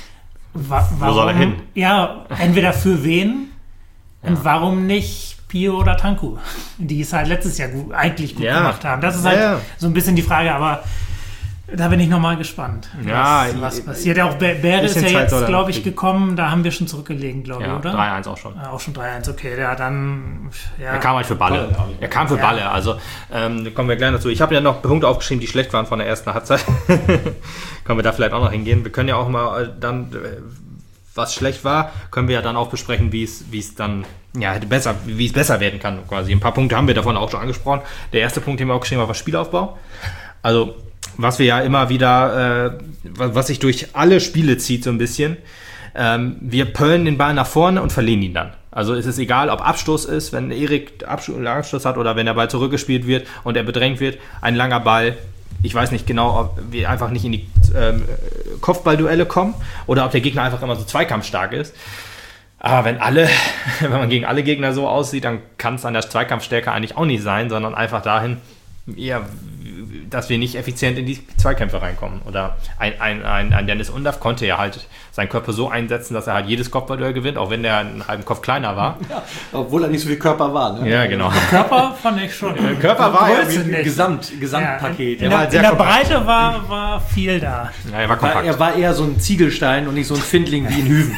wa- warum, wo soll er hin? Ja, entweder für wen ja. und warum nicht Pio oder Tanku, die es halt letztes Jahr gut, eigentlich gut ja. gemacht haben. Das ist halt ja. so ein bisschen die Frage, aber da bin ich nochmal gespannt, ja, was, was passiert. Ja, auch Beere ist ja jetzt, glaube ich, gekommen. Da haben wir schon zurückgelegen, glaube ich, ja, oder? drei eins auch schon. Ja, auch schon drei eins, okay. Ja, dann... Ja. Er kam halt für Balle. Balle er kam für ja. Balle. Also, ähm, kommen wir gleich dazu. Ich habe ja noch Punkte aufgeschrieben, die schlecht waren von der ersten Halbzeit. Können wir da vielleicht auch noch hingehen. Wir können ja auch mal dann, was schlecht war, können wir ja dann auch besprechen, wie es wie es dann, ja, hätte besser, wie es besser werden kann, quasi. Ein paar Punkte haben wir davon auch schon angesprochen. Der erste Punkt, den wir auch geschrieben haben, war Spielaufbau. Also, was wir ja immer wieder, äh, was sich durch alle Spiele zieht so ein bisschen, ähm, wir pöllen den Ball nach vorne und verlieren ihn dann. Also es ist egal, ob Abstoß ist, wenn Erik Abstoß hat oder wenn der Ball zurückgespielt wird und er bedrängt wird, ein langer Ball. Ich weiß nicht genau, ob wir einfach nicht in die ähm, Kopfballduelle kommen oder ob der Gegner einfach immer so zweikampfstark ist. Aber wenn alle, wenn man gegen alle Gegner so aussieht, dann kann es an der Zweikampfstärke eigentlich auch nicht sein, sondern einfach dahin, ja, dass wir nicht effizient in die Zweikämpfe reinkommen. Oder ein, ein, ein, ein Dennis Undaff konnte ja halt seinen Körper so einsetzen, dass er halt jedes Kopfballduell gewinnt, auch wenn der einen halben Kopf kleiner war. Ja, obwohl er nicht so viel Körper war. Ne? Ja, genau. Körper fand ich schon. Der Körper war ja ein Gesamt, Gesamtpaket. Ja, in, in, war der, in der Breite war, war viel da. Ja, er war kompakt. Er war eher so ein Ziegelstein und nicht so ein Findling wie ein Hüven.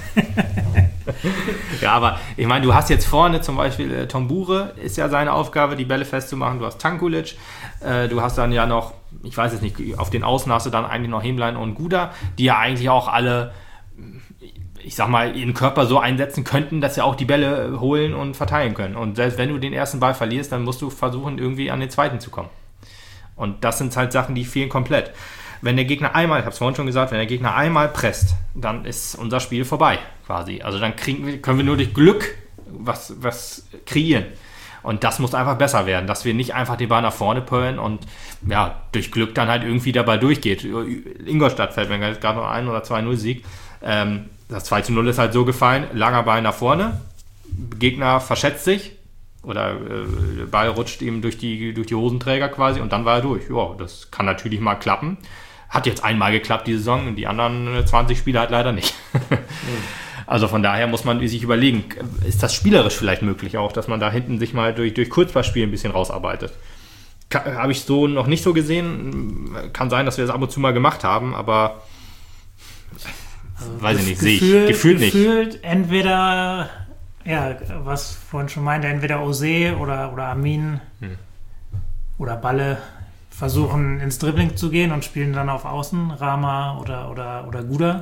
Ja, aber ich meine, du hast jetzt vorne zum Beispiel äh, Tom Bure, ist ja seine Aufgabe, die Bälle festzumachen. Du hast Tankulic, äh, du hast dann ja noch, ich weiß es nicht, auf den Außen hast du dann eigentlich noch Hemlein und Guda, die ja eigentlich auch alle, ich sag mal, ihren Körper so einsetzen könnten, dass sie auch die Bälle holen und verteilen können. Und selbst wenn du den ersten Ball verlierst, dann musst du versuchen, irgendwie an den zweiten zu kommen. Und das sind halt Sachen, die fehlen komplett. Wenn der Gegner einmal, ich habe es vorhin schon gesagt, wenn der Gegner einmal presst, dann ist unser Spiel vorbei quasi. Also dann kriegen wir, können wir nur durch Glück was, was kreieren. Und das muss einfach besser werden, dass wir nicht einfach den Ball nach vorne pöllen und ja, durch Glück dann halt irgendwie der Ball durchgeht. Ingolstadt fällt mir gerade noch ein oder zwei null Sieg. Ähm, das zwei zu null ist halt so gefallen, langer Ball nach vorne, Gegner verschätzt sich oder äh, der Ball rutscht ihm durch die, durch die Hosenträger quasi und dann war er durch. Ja, das kann natürlich mal klappen. Hat jetzt einmal geklappt die Saison, die anderen zwanzig Spiele halt leider nicht. mhm. Also von daher muss man sich überlegen, ist das spielerisch vielleicht möglich auch, dass man da hinten sich mal durch, durch Kurzballspiel ein bisschen rausarbeitet. Habe ich so noch nicht so gesehen. Kann sein, dass wir das ab und zu mal gemacht haben, aber also weiß ich nicht, sehe ich gefühlt nicht. Gefühlt entweder, ja, was vorhin schon meinte, entweder Ose oder, oder Amin hm. oder Balle versuchen ins Dribbling zu gehen und spielen dann auf Außen, Rama oder, oder, oder Guda.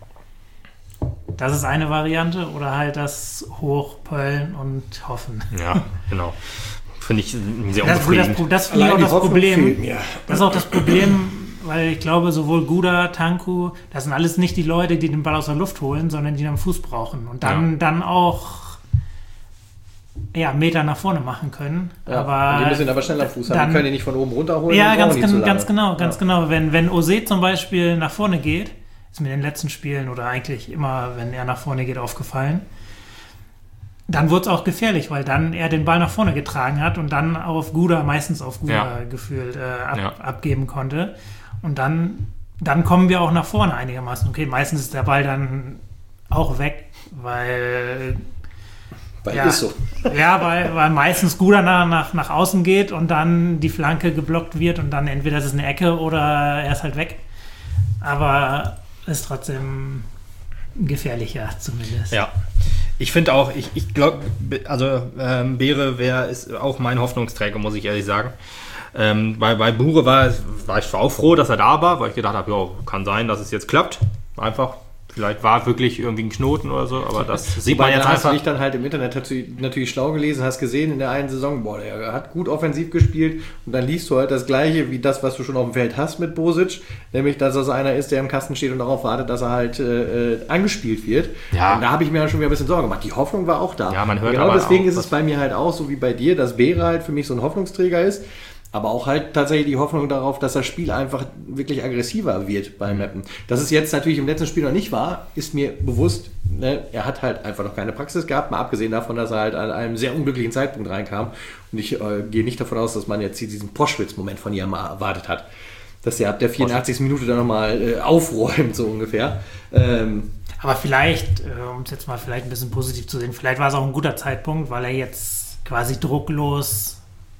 Das ist eine Variante, oder halt das Hochpöllen und hoffen. Ja, genau. Finde ich sehr das, unbefriedigend. Das, das, das ist auch das Problem. Fehlen, ja. Das ist auch das Problem, weil ich glaube, sowohl Guda, Tanku, das sind alles nicht die Leute, die den Ball aus der Luft holen, sondern die den Fuß brauchen. Und dann, ja. dann auch ja, Meter nach vorne machen können. Ja, aber die müssen aber schneller Fuß haben. Dann, die können die nicht von oben runterholen. Ja, ganz, ganz, ganz genau. Ganz ja. genau. Wenn, wenn Ose zum Beispiel nach vorne geht, ist mir in den letzten Spielen oder eigentlich immer, wenn er nach vorne geht, aufgefallen, dann wurde es auch gefährlich, weil dann er den Ball nach vorne getragen hat und dann auf Guda, meistens auf Guda ja. gefühlt äh, ab, ja. abgeben konnte. Und dann, dann kommen wir auch nach vorne einigermaßen. Okay, meistens ist der Ball dann auch weg, weil... Weil ja, ist so. Ja, weil, weil meistens Guda nach, nach, nach außen geht und dann die Flanke geblockt wird und dann entweder ist es eine Ecke oder er ist halt weg. Aber ist trotzdem gefährlicher zumindest. Ja, ich finde auch, ich, ich glaube, also ähm, Beere wäre ist auch mein Hoffnungsträger, muss ich ehrlich sagen. Ähm, bei, bei Bure war, war ich auch froh, dass er da war, weil ich gedacht habe, ja, kann sein, dass es jetzt klappt. Einfach. Vielleicht war wirklich irgendwie ein Knoten oder so, aber das sieht man jetzt einfach. Hast du dich dann halt im Internet natürlich schlau gelesen, hast gesehen in der einen Saison, boah, der hat gut offensiv gespielt und dann liest du halt das Gleiche wie das, was du schon auf dem Feld hast mit Bosic, nämlich, dass das einer ist, der im Kasten steht und darauf wartet, dass er halt äh, angespielt wird. Ja. Und da habe ich mir dann schon wieder ein bisschen Sorgen gemacht. Die Hoffnung war auch da. Ja, man hört genau aber deswegen auch, ist es bei mir halt auch so wie bei dir, dass Beere halt für mich so ein Hoffnungsträger ist. Aber auch halt tatsächlich die Hoffnung darauf, dass das Spiel einfach wirklich aggressiver wird beim Mappen. Dass es jetzt natürlich im letzten Spiel noch nicht war, ist mir bewusst. Ne? Er hat halt einfach noch keine Praxis gehabt, mal abgesehen davon, dass er halt an einem sehr unglücklichen Zeitpunkt reinkam. Und ich äh, gehe nicht davon aus, dass man jetzt diesen Poschwitz-Moment von ihm erwartet hat. Dass er ab der vierundachtzigsten Minute dann nochmal äh, aufräumt, so ungefähr. Ähm, Aber vielleicht, äh, um es jetzt mal vielleicht ein bisschen positiv zu sehen, vielleicht war es auch ein guter Zeitpunkt, weil er jetzt quasi drucklos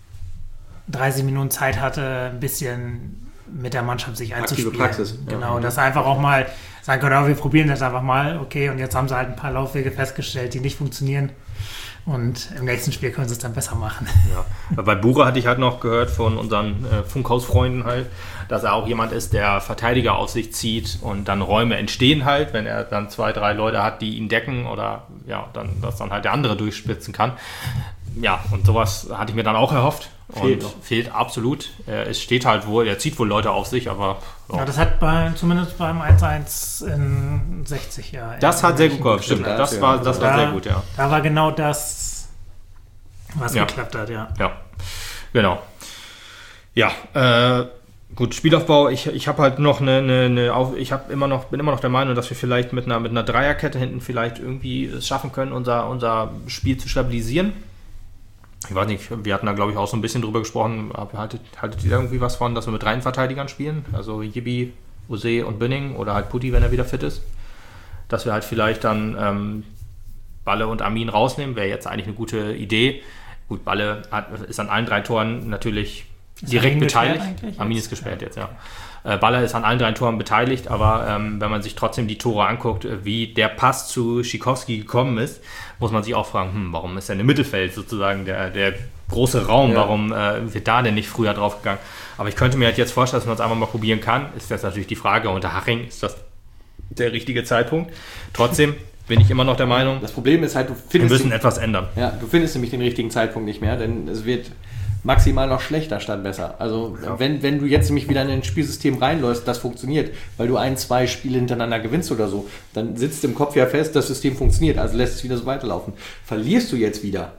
dreißig Minuten Zeit hatte, ein bisschen mit der Mannschaft sich einzuspielen. Aktive Praxis. Genau, ja. dass er einfach auch mal sagen können, oh, wir probieren das einfach mal, okay, und jetzt haben sie halt ein paar Laufwege festgestellt, die nicht funktionieren und im nächsten Spiel können sie es dann besser machen. Ja. Bei Bure hatte ich halt noch gehört von unseren äh, Funkhausfreunden halt, dass er auch jemand ist, der Verteidiger auf sich zieht und dann Räume entstehen halt, wenn er dann zwei, drei Leute hat, die ihn decken oder ja, dann, dass dann halt der andere durchspitzen kann. Ja, und sowas hatte ich mir dann auch erhofft. Fehlt. Und fehlt absolut. Es steht halt wohl, er zieht wohl Leute auf sich, aber... Ja, ja das hat bei, zumindest beim eins eins in sechzig Jahren. Das hat sehr gut geholfen, stimmt. Das, das war, das war da, sehr gut, ja. Da war genau das, was ja. geklappt hat, ja. Ja, genau. Ja, äh, gut, Spielaufbau, ich, ich habe halt noch eine, eine, eine Auf, ich habe immer noch, bin immer noch der Meinung, dass wir vielleicht mit einer, mit einer Dreierkette hinten vielleicht irgendwie es schaffen können, unser, unser Spiel zu stabilisieren. Ich weiß nicht, wir hatten da glaube ich auch so ein bisschen drüber gesprochen, haltet, haltet ihr irgendwie was von, dass wir mit drei Verteidigern spielen? Also Yibi, Ose und Bünning oder halt Putti, wenn er wieder fit ist. Dass wir halt vielleicht dann ähm, Balle und Amin rausnehmen, wäre jetzt eigentlich eine gute Idee. Gut, Balle hat, ist an allen drei Toren natürlich ist direkt beteiligt. Amin ist gesperrt ja. jetzt, ja. Äh, Balle ist an allen drei Toren beteiligt, aber ähm, wenn man sich trotzdem die Tore anguckt, wie der Pass zu Schikowski gekommen ist, muss man sich auch fragen, hm, warum ist denn im Mittelfeld sozusagen der, der große Raum, ja. warum äh, wird da denn nicht früher drauf gegangen? Aber ich könnte mir halt jetzt vorstellen, dass man es einfach mal probieren kann. Ist das natürlich die Frage, unter Haching ist das der richtige Zeitpunkt. Trotzdem bin ich immer noch der Meinung, das Problem ist halt, du findest wir müssen den, etwas ändern. Ja, du findest nämlich den richtigen Zeitpunkt nicht mehr, denn es wird maximal noch schlechter statt besser. Also ja. wenn, wenn du jetzt nämlich wieder in ein Spielsystem reinläufst, das funktioniert, weil du ein, zwei Spiele hintereinander gewinnst oder so, dann sitzt im Kopf ja fest, das System funktioniert, also lässt es wieder so weiterlaufen. Verlierst du jetzt wieder,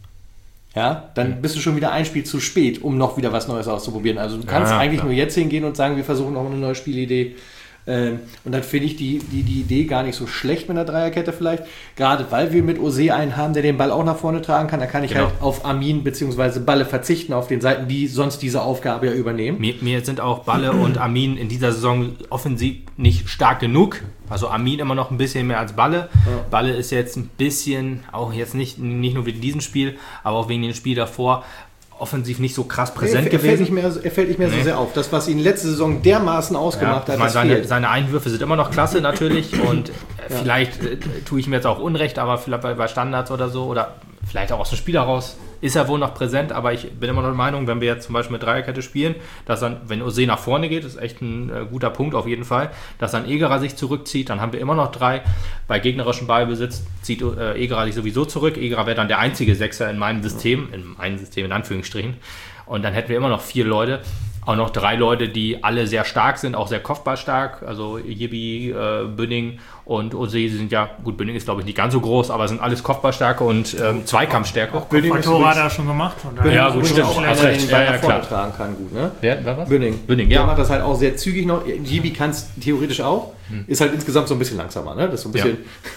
ja, dann bist du schon wieder ein Spiel zu spät, um noch wieder was Neues auszuprobieren. Also du kannst ja, eigentlich klar. nur jetzt hingehen und sagen, wir versuchen noch eine neue Spielidee. Ähm, und dann finde ich die, die, die Idee gar nicht so schlecht mit einer Dreierkette vielleicht. Gerade weil wir mit Ose einen haben, der den Ball auch nach vorne tragen kann. Da kann ich genau. halt auf Amin bzw. Balle verzichten, auf den Seiten, die sonst diese Aufgabe ja übernehmen. Mir, mir sind auch Balle und Amin in dieser Saison offensiv nicht stark genug. Also Amin immer noch ein bisschen mehr als Balle. Ja. Balle ist jetzt ein bisschen, auch jetzt nicht, nicht nur wegen diesem Spiel, aber auch wegen dem Spiel davor, offensiv nicht so krass präsent nee, er, er gewesen. Fällt nicht mehr, er fällt nicht mehr nee. so sehr auf. Das, was ihn letzte Saison dermaßen ausgemacht ja, hat, das seine, seine Einwürfe sind immer noch klasse natürlich und ja. vielleicht äh, tue ich mir jetzt auch Unrecht, aber vielleicht bei, bei Standards oder so oder vielleicht auch aus dem Spiel heraus ist er wohl noch präsent, aber ich bin immer noch der Meinung, wenn wir jetzt zum Beispiel mit Dreierkette spielen, dass dann, wenn Ose nach vorne geht, ist echt ein äh, guter Punkt auf jeden Fall, dass dann Egerer sich zurückzieht, dann haben wir immer noch drei. Bei gegnerischem Ballbesitz zieht äh, Egerer sich sowieso zurück. Egerer wäre dann der einzige Sechser in meinem System, in meinem System in Anführungsstrichen. Und dann hätten wir immer noch vier Leute, auch noch drei Leute, die alle sehr stark sind, auch sehr kopfballstark. Also Jibi, äh, Bünning und Ose sind ja, gut, Bünning ist glaube ich nicht ganz so groß, aber sind alles Kopfballstärke und ähm, Zweikampfstärke. Auch Kopfballtore hat er schon gemacht. Bünning ja, gut, stimmt. Auch hast recht. Ja, ja, klar. Tragen kann, gut, ne? Wer, wer was? Bünning. Bünning, ja. Der macht das halt auch sehr zügig noch. Jibi kann es theoretisch auch. Hm. Ist halt insgesamt so ein bisschen langsamer, ne? Das ist so ein bisschen...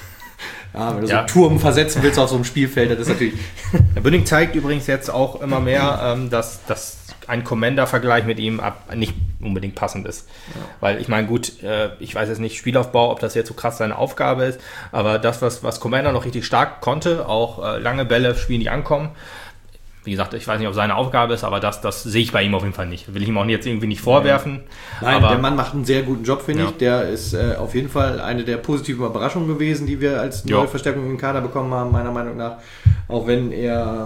Ja. Ja, wenn du ja. so Turm versetzen willst auf so einem Spielfeld, das ist natürlich... Der Bünning zeigt übrigens jetzt auch immer mehr, ähm, dass, dass ein Commander-Vergleich mit ihm ab, nicht unbedingt passend ist. Ja. Weil ich meine, gut, äh, ich weiß jetzt nicht Spielaufbau, ob das jetzt so krass seine Aufgabe ist, aber das, was, was Commander noch richtig stark konnte, auch äh, lange Bälle spielen, die ankommen, wie gesagt, ich weiß nicht, ob seine Aufgabe ist, aber das, das sehe ich bei ihm auf jeden Fall nicht. Will ich ihm auch jetzt irgendwie nicht vorwerfen. Nein, aber der Mann macht einen sehr guten Job, finde ja. ich. Der ist äh, auf jeden Fall eine der positiven Überraschungen gewesen, die wir als neue ja. Verstärkung im Kader bekommen haben, meiner Meinung nach. Auch wenn er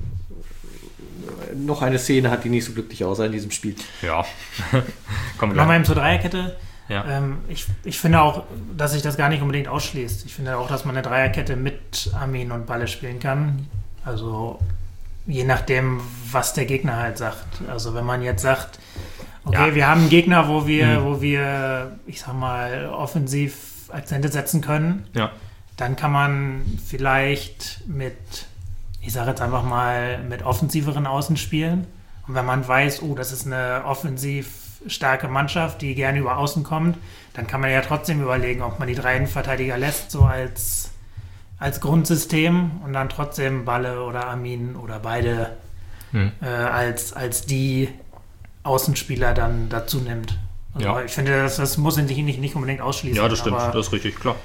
noch eine Szene hat, die nicht so glücklich aussah in diesem Spiel. Ja. Kommen wir Nochmal zur Dreierkette. Ja. Ähm, ich, ich finde auch, dass sich das gar nicht unbedingt ausschließt. Ich finde auch, dass man eine Dreierkette mit Amin und Balle spielen kann. Also je nachdem, was der Gegner halt sagt. Also wenn man jetzt sagt, okay, ja. wir haben einen Gegner, wo wir, mhm. wo wir, ich sag mal, offensiv Akzente setzen können, ja. dann kann man vielleicht mit, ich sage jetzt einfach mal, mit offensiveren Außen spielen. Und wenn man weiß, oh, das ist eine offensiv starke Mannschaft, die gerne über Außen kommt, dann kann man ja trotzdem überlegen, ob man die drei Verteidiger lässt, so als als Grundsystem und dann trotzdem Balle oder Amin oder beide hm. äh, als, als die Außenspieler dann dazu nimmt. Also ja. ich finde, das, das muss sich nicht, nicht unbedingt ausschließen. Ja, das stimmt, das ist richtig, klar.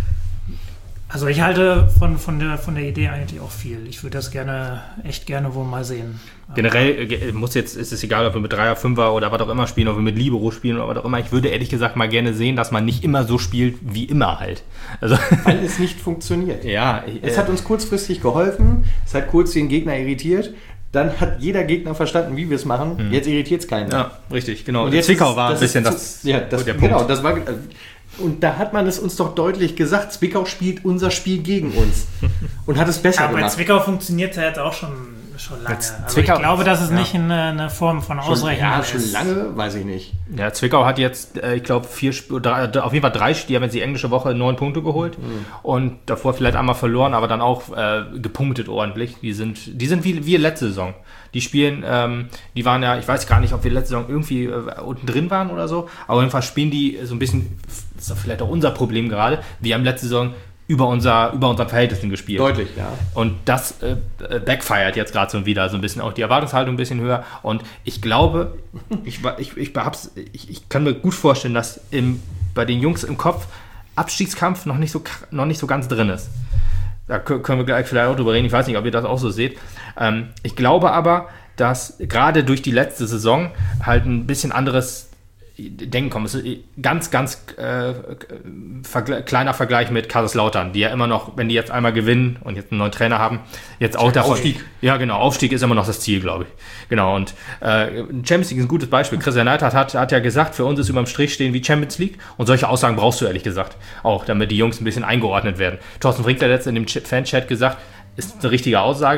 Also ich halte von, von, der, von der Idee eigentlich auch viel. Ich würde das gerne, echt gerne wohl mal sehen. Generell muss jetzt, ist es egal, ob wir mit Dreier, Fünfer oder was auch immer spielen, ob wir mit Libero spielen oder was auch immer. Ich würde ehrlich gesagt mal gerne sehen, dass man nicht immer so spielt wie immer halt. Also weil es nicht funktioniert. Ja. Ich, es äh, hat uns kurzfristig geholfen, es hat kurz den Gegner irritiert. Dann hat jeder Gegner verstanden, wie wir es machen. Hm. Jetzt irritiert es keinen. Ja, richtig, genau. Und jetzt Zwickau ist, war das ein bisschen ist, das, ja, das der Punkt. Genau, das war... Und da hat man es uns doch deutlich gesagt, Zwickau spielt unser Spiel gegen uns und hat es besser ja, aber gemacht. Aber bei Zwickau funktioniert es ja jetzt auch schon, schon lange. Also Zwickau, ich glaube, das ist ja. nicht eine, eine Form von Ausrechnung. Ja, schon lange, weiß ich nicht. Ja, Zwickau hat jetzt, ich glaube, vier, drei, auf jeden Fall drei, die haben jetzt die englische Woche neun Punkte geholt mhm. und davor vielleicht einmal verloren, aber dann auch äh, gepunktet ordentlich. Die sind, die sind wie wir letzte Saison. Die spielen, ähm, die waren ja, ich weiß gar nicht, ob wir letzte Saison irgendwie äh, unten drin waren oder so, aber auf jeden Fall spielen die so ein bisschen, das ist doch vielleicht auch unser Problem gerade, wir haben letzte Saison über unser über unseren Verhältnissen gespielt. Deutlich, ja. Und das äh, backfired jetzt gerade so wieder, so ein bisschen auch die Erwartungshaltung ein bisschen höher und ich glaube, ich, ich, ich, ich, ich kann mir gut vorstellen, dass im, bei den Jungs im Kopf Abstiegskampf noch nicht so, noch nicht so ganz drin ist. Da können wir gleich vielleicht auch drüber reden. Ich weiß nicht, ob ihr das auch so seht. Ähm, ich glaube aber, dass gerade durch die letzte Saison halt ein bisschen anderes Denken kommt. Es ist ein ganz, ganz äh, vergle- kleiner Vergleich mit Kaiserslautern, die ja immer noch, wenn die jetzt einmal gewinnen und jetzt einen neuen Trainer haben, jetzt auch der Aufstieg. Ja, genau. Aufstieg ist immer noch das Ziel, glaube ich. Genau. Und äh, Champions League ist ein gutes Beispiel. Christian Neidhardt hat, hat ja gesagt, für uns ist überm Strich stehen wie Champions League. Und solche Aussagen brauchst du ehrlich gesagt auch, damit die Jungs ein bisschen eingeordnet werden. Thorsten Frink hat letztens in dem Fan-Chat gesagt, ist eine richtige Aussage.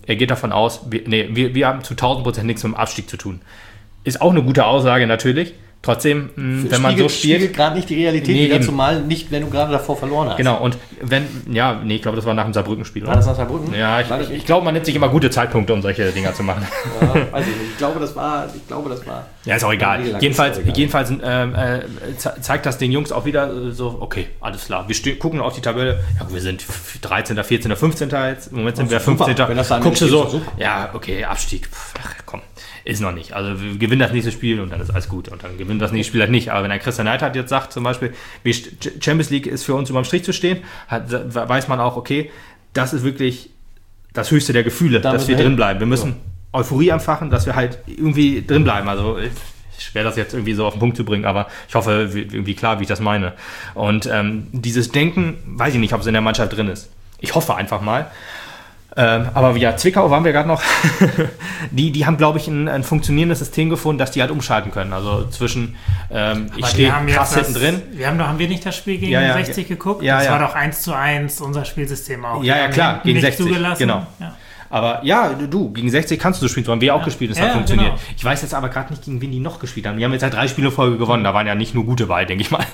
er geht davon aus, wir, nee, wir, wir haben zu tausend Prozent nichts mit dem Abstieg zu tun. Ist auch eine gute Aussage natürlich. Trotzdem, mh, wenn man spiegelt, so spielt... spiegelt gerade nicht die Realität Nee, wieder, eben. zumal nicht, wenn du gerade davor verloren hast. Genau, und wenn, ja, nee, ich glaube, das war nach dem Saarbrücken-Spiel. War oder? das nach Saarbrücken? Ja, ich, War das ich, nicht? ich glaube, man nimmt sich immer gute Zeitpunkte, um solche Dinger zu machen. Ja, weiß ich nicht. Ich glaube, das war... Ich glaube, das war... Ja, ist auch egal. Niederlage Jedenfalls, ist auch egal. jedenfalls ähm, äh, ze- zeigt das den Jungs auch wieder äh, so, okay, alles klar. Wir ste- gucken auf die Tabelle. Ja, wir sind dreizehnter, vierzehnter, fünfzehnter jetzt. Im Moment sind wir Super. fünfzehnter. Wenn das dann Guckst du nicht so, ist, ist super. ja, okay, Abstieg. Pff, ach, komm, ist noch nicht. Also wir gewinnen das nächste Spiel und dann ist alles gut. Und dann gewinnen das nächste Spiel halt nicht. Aber wenn ein Christian Neidhardt jetzt sagt zum Beispiel, wir st- Champions League ist für uns überm Strich zu stehen, hat, weiß man auch, okay, das ist wirklich das höchste der Gefühle, Da dass müssen wir wir drin hin. bleiben. Wir müssen Euphorie entfachen, dass wir halt irgendwie drin bleiben. Also schwer das jetzt irgendwie so auf den Punkt zu bringen, aber ich hoffe irgendwie klar, wie ich das meine. Und ähm, dieses Denken, weiß ich nicht, ob es in der Mannschaft drin ist. Ich hoffe einfach mal. Ähm, aber ja, Zwickau waren wir gerade noch. die, die haben, glaube ich, ein, ein funktionierendes System gefunden, dass die halt umschalten können. Also zwischen, ähm, ich Aber die stehe haben krass jetzt hinten das- drin. Wir haben, doch, haben wir nicht das Spiel gegen Ja, ja, sechzig geguckt? ja, das ja. war doch eins zu eins unser Spielsystem auch. Ja, Wir ja, haben klar, hinten gegen nicht sechzig, zugelassen. genau. Ja. Aber ja, du, gegen sechzig kannst du so spielen. So haben wir auch gespielt, das Ja, hat funktioniert. genau. Ich weiß jetzt aber gerade nicht, gegen wen die noch gespielt haben. Die haben jetzt halt drei Spiele in Folge gewonnen. Da waren ja nicht nur gute bei, denke ich mal.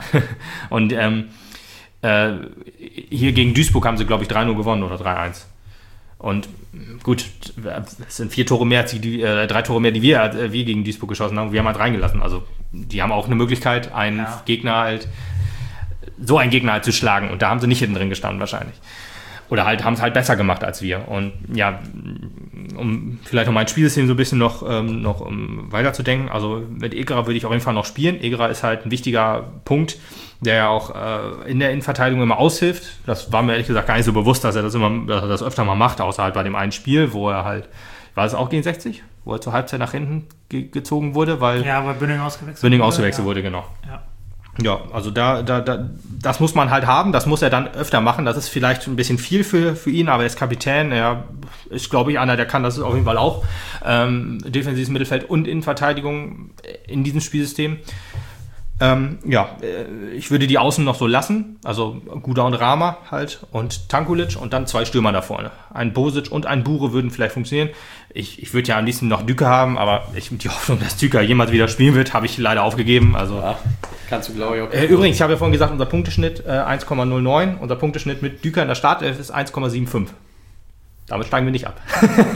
Und ähm, äh, hier gegen Duisburg haben sie, glaube ich, drei null gewonnen oder drei eins. Und gut, es sind vier Tore mehr, als die, äh, drei Tore mehr, die wir, äh, wir gegen Duisburg geschossen haben. Wir haben halt reingelassen. Also die haben auch eine Möglichkeit, einen Ja. Gegner halt, so einen Gegner halt zu schlagen. Und da haben sie nicht hinten drin gestanden wahrscheinlich. Oder halt haben es halt besser gemacht als wir. Und ja, um vielleicht noch mein Spielsystem so ein bisschen noch, ähm, noch um weiterzudenken. Also mit Egerer würde ich auf jeden Fall noch spielen. Egerer ist halt ein wichtiger Punkt, der ja auch äh, in der Innenverteidigung immer aushilft. Das war mir ehrlich gesagt gar nicht so bewusst, dass er das immer, dass er das öfter mal macht, außer halt bei dem einen Spiel, wo er halt, war es auch gegen sechzig, wo er zur Halbzeit nach hinten ge- gezogen wurde, weil Ja, weil Bünding ausgewechselt Bünding wurde. ausgewechselt ja. wurde, genau. Ja. Ja, also da, da, da, das muss man halt haben, das muss er dann öfter machen. Das ist vielleicht ein bisschen viel für, für ihn, aber er ist Kapitän. Er ist, glaube ich, einer, der kann das auf jeden Fall auch. Ähm, defensives Mittelfeld und Innenverteidigung in diesem Spielsystem. Ähm, ja, äh, ich würde die Außen noch so lassen. Also Guda und Rama halt und Tankulic und dann zwei Stürmer da vorne. Ein Bosic und ein Bure würden vielleicht funktionieren. Ich, ich würde ja am liebsten noch Düker haben, aber ich, die Hoffnung, dass Düker jemals wieder spielen wird, habe ich leider aufgegeben. Also Ja, kannst du, glaube ich, auch. äh, übrigens, ich habe ja vorhin gesagt, unser Punkteschnitt äh, eins Komma null neun, unser Punkteschnitt mit Düker in der Startelf ist eins Komma fünfundsiebzig. Damit steigen wir nicht ab.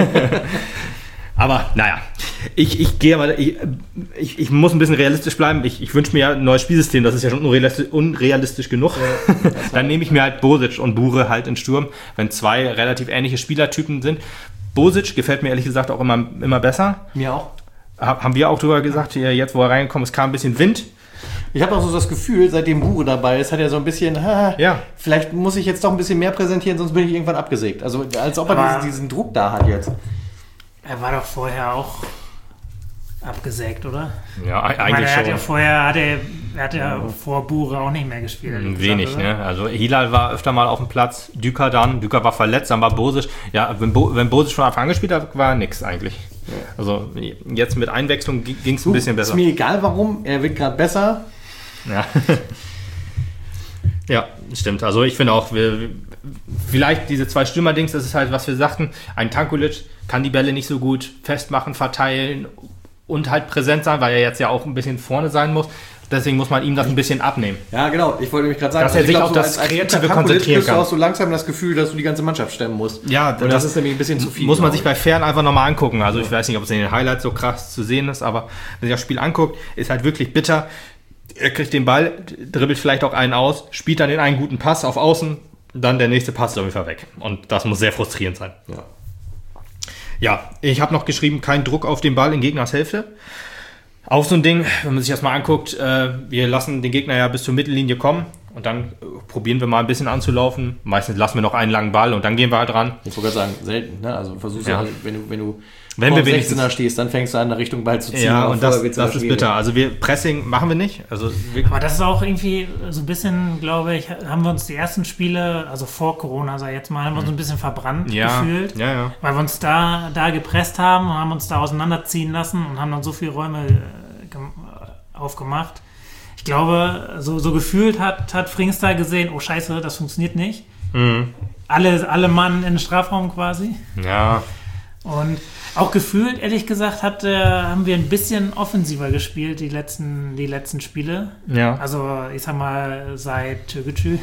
Aber naja, ich, ich gehe aber, ich, ich, ich muss ein bisschen realistisch bleiben. Ich, ich wünsche mir ja ein neues Spielsystem, das ist ja schon unrealistisch, unrealistisch genug. Dann nehme ich mir halt Bosic und Bure halt in Sturm, wenn zwei relativ ähnliche Spielertypen sind. Bosic gefällt mir ehrlich gesagt auch immer, immer besser. Mir auch. Ha- Haben wir auch drüber gesagt, hier, jetzt wo er reingekommen ist, kam ein bisschen Wind. Ich habe auch so das Gefühl, seitdem Bure dabei ist, hat er so ein bisschen, ha, Ja. vielleicht muss ich jetzt doch ein bisschen mehr präsentieren, sonst bin ich irgendwann abgesägt. Also als ob er Aber- diesen, diesen Druck da hat jetzt. Er war doch vorher auch abgesägt, oder? Ja, e- Ich meine, eigentlich er hat ja schon. vorher, hat er, er hat ja vor Bure auch nicht mehr gespielt. ehrlich Wenig, gesagt, oder? ne? Also Hilal war öfter mal auf dem Platz, Düker dann, Düker war verletzt, dann war Bosic. Ja, wenn, Bo, wenn Bosic von Anfang an gespielt hat, war nix eigentlich. Also jetzt mit Einwechslung ging es ein bisschen besser. Ist mir egal warum, er wird gerade besser. Ja. Ja, stimmt. Also ich finde auch, wir, vielleicht diese zwei Stürmer-Dings, das ist halt, was wir sagten. Ein Tankulic kann die Bälle nicht so gut festmachen, verteilen und halt präsent sein, weil er jetzt ja auch ein bisschen vorne sein muss. Deswegen muss man ihm das ein bisschen abnehmen. Ja, genau. Ich wollte nämlich gerade sagen, Dass er ich sich glaub, auf so das als- als Kreative Tankulic konzentrieren kriegst du kann. auch so langsam das Gefühl, dass du die ganze Mannschaft stemmen musst. Ja, Und das, ist nämlich ein bisschen zu viel. Muss man glaub sich ich. bei Fern einfach nochmal angucken. Also ich weiß nicht, ob es in den Highlights so krass zu sehen ist, aber wenn sich das Spiel anguckt, ist halt wirklich bitter. Er kriegt den Ball, dribbelt vielleicht auch einen aus, spielt dann den einen guten Pass auf Außen, dann der nächste Pass ist auf jeden Fall weg. Und das muss sehr frustrierend sein. Ja. Ja, ich habe noch geschrieben, kein Druck auf den Ball in Gegners Hälfte. Auch so ein Ding, wenn man sich das mal anguckt, äh, wir lassen den Gegner ja bis zur Mittellinie kommen und dann äh, probieren wir mal ein bisschen anzulaufen. Meistens lassen wir noch einen langen Ball und dann gehen wir halt ran. Ich wollte gerade sagen, selten. Ne? Also versuchst Ja. du, halt, wenn du, wenn du Wenn vor wir dem wenigstens- sechzehner stehst, dann fängst du an, in Richtung Ball zu ziehen. Ja, aber und vorher das, wird's das immer ist schwierig. bitter. Also wir Pressing machen wir nicht. Also wir, Aber das ist auch irgendwie so ein bisschen, glaube ich, haben wir uns die ersten Spiele, also vor Corona, sag ich jetzt mal, haben wir uns ein bisschen verbrannt ja, gefühlt. ja, ja. Weil wir uns da, da gepresst haben, haben uns da auseinanderziehen lassen und haben dann so viele Räume äh, gem- äh, aufgemacht. Ich glaube, so, so gefühlt hat, hat Frings da gesehen, oh scheiße, das funktioniert nicht. Mhm. alle, alle Mann in den Strafraum quasi. Ja. Und auch gefühlt, ehrlich gesagt, hat, äh, haben wir ein bisschen offensiver gespielt, die letzten, die letzten Spiele. Ja. Also, ich sag mal, seit Türkgücü.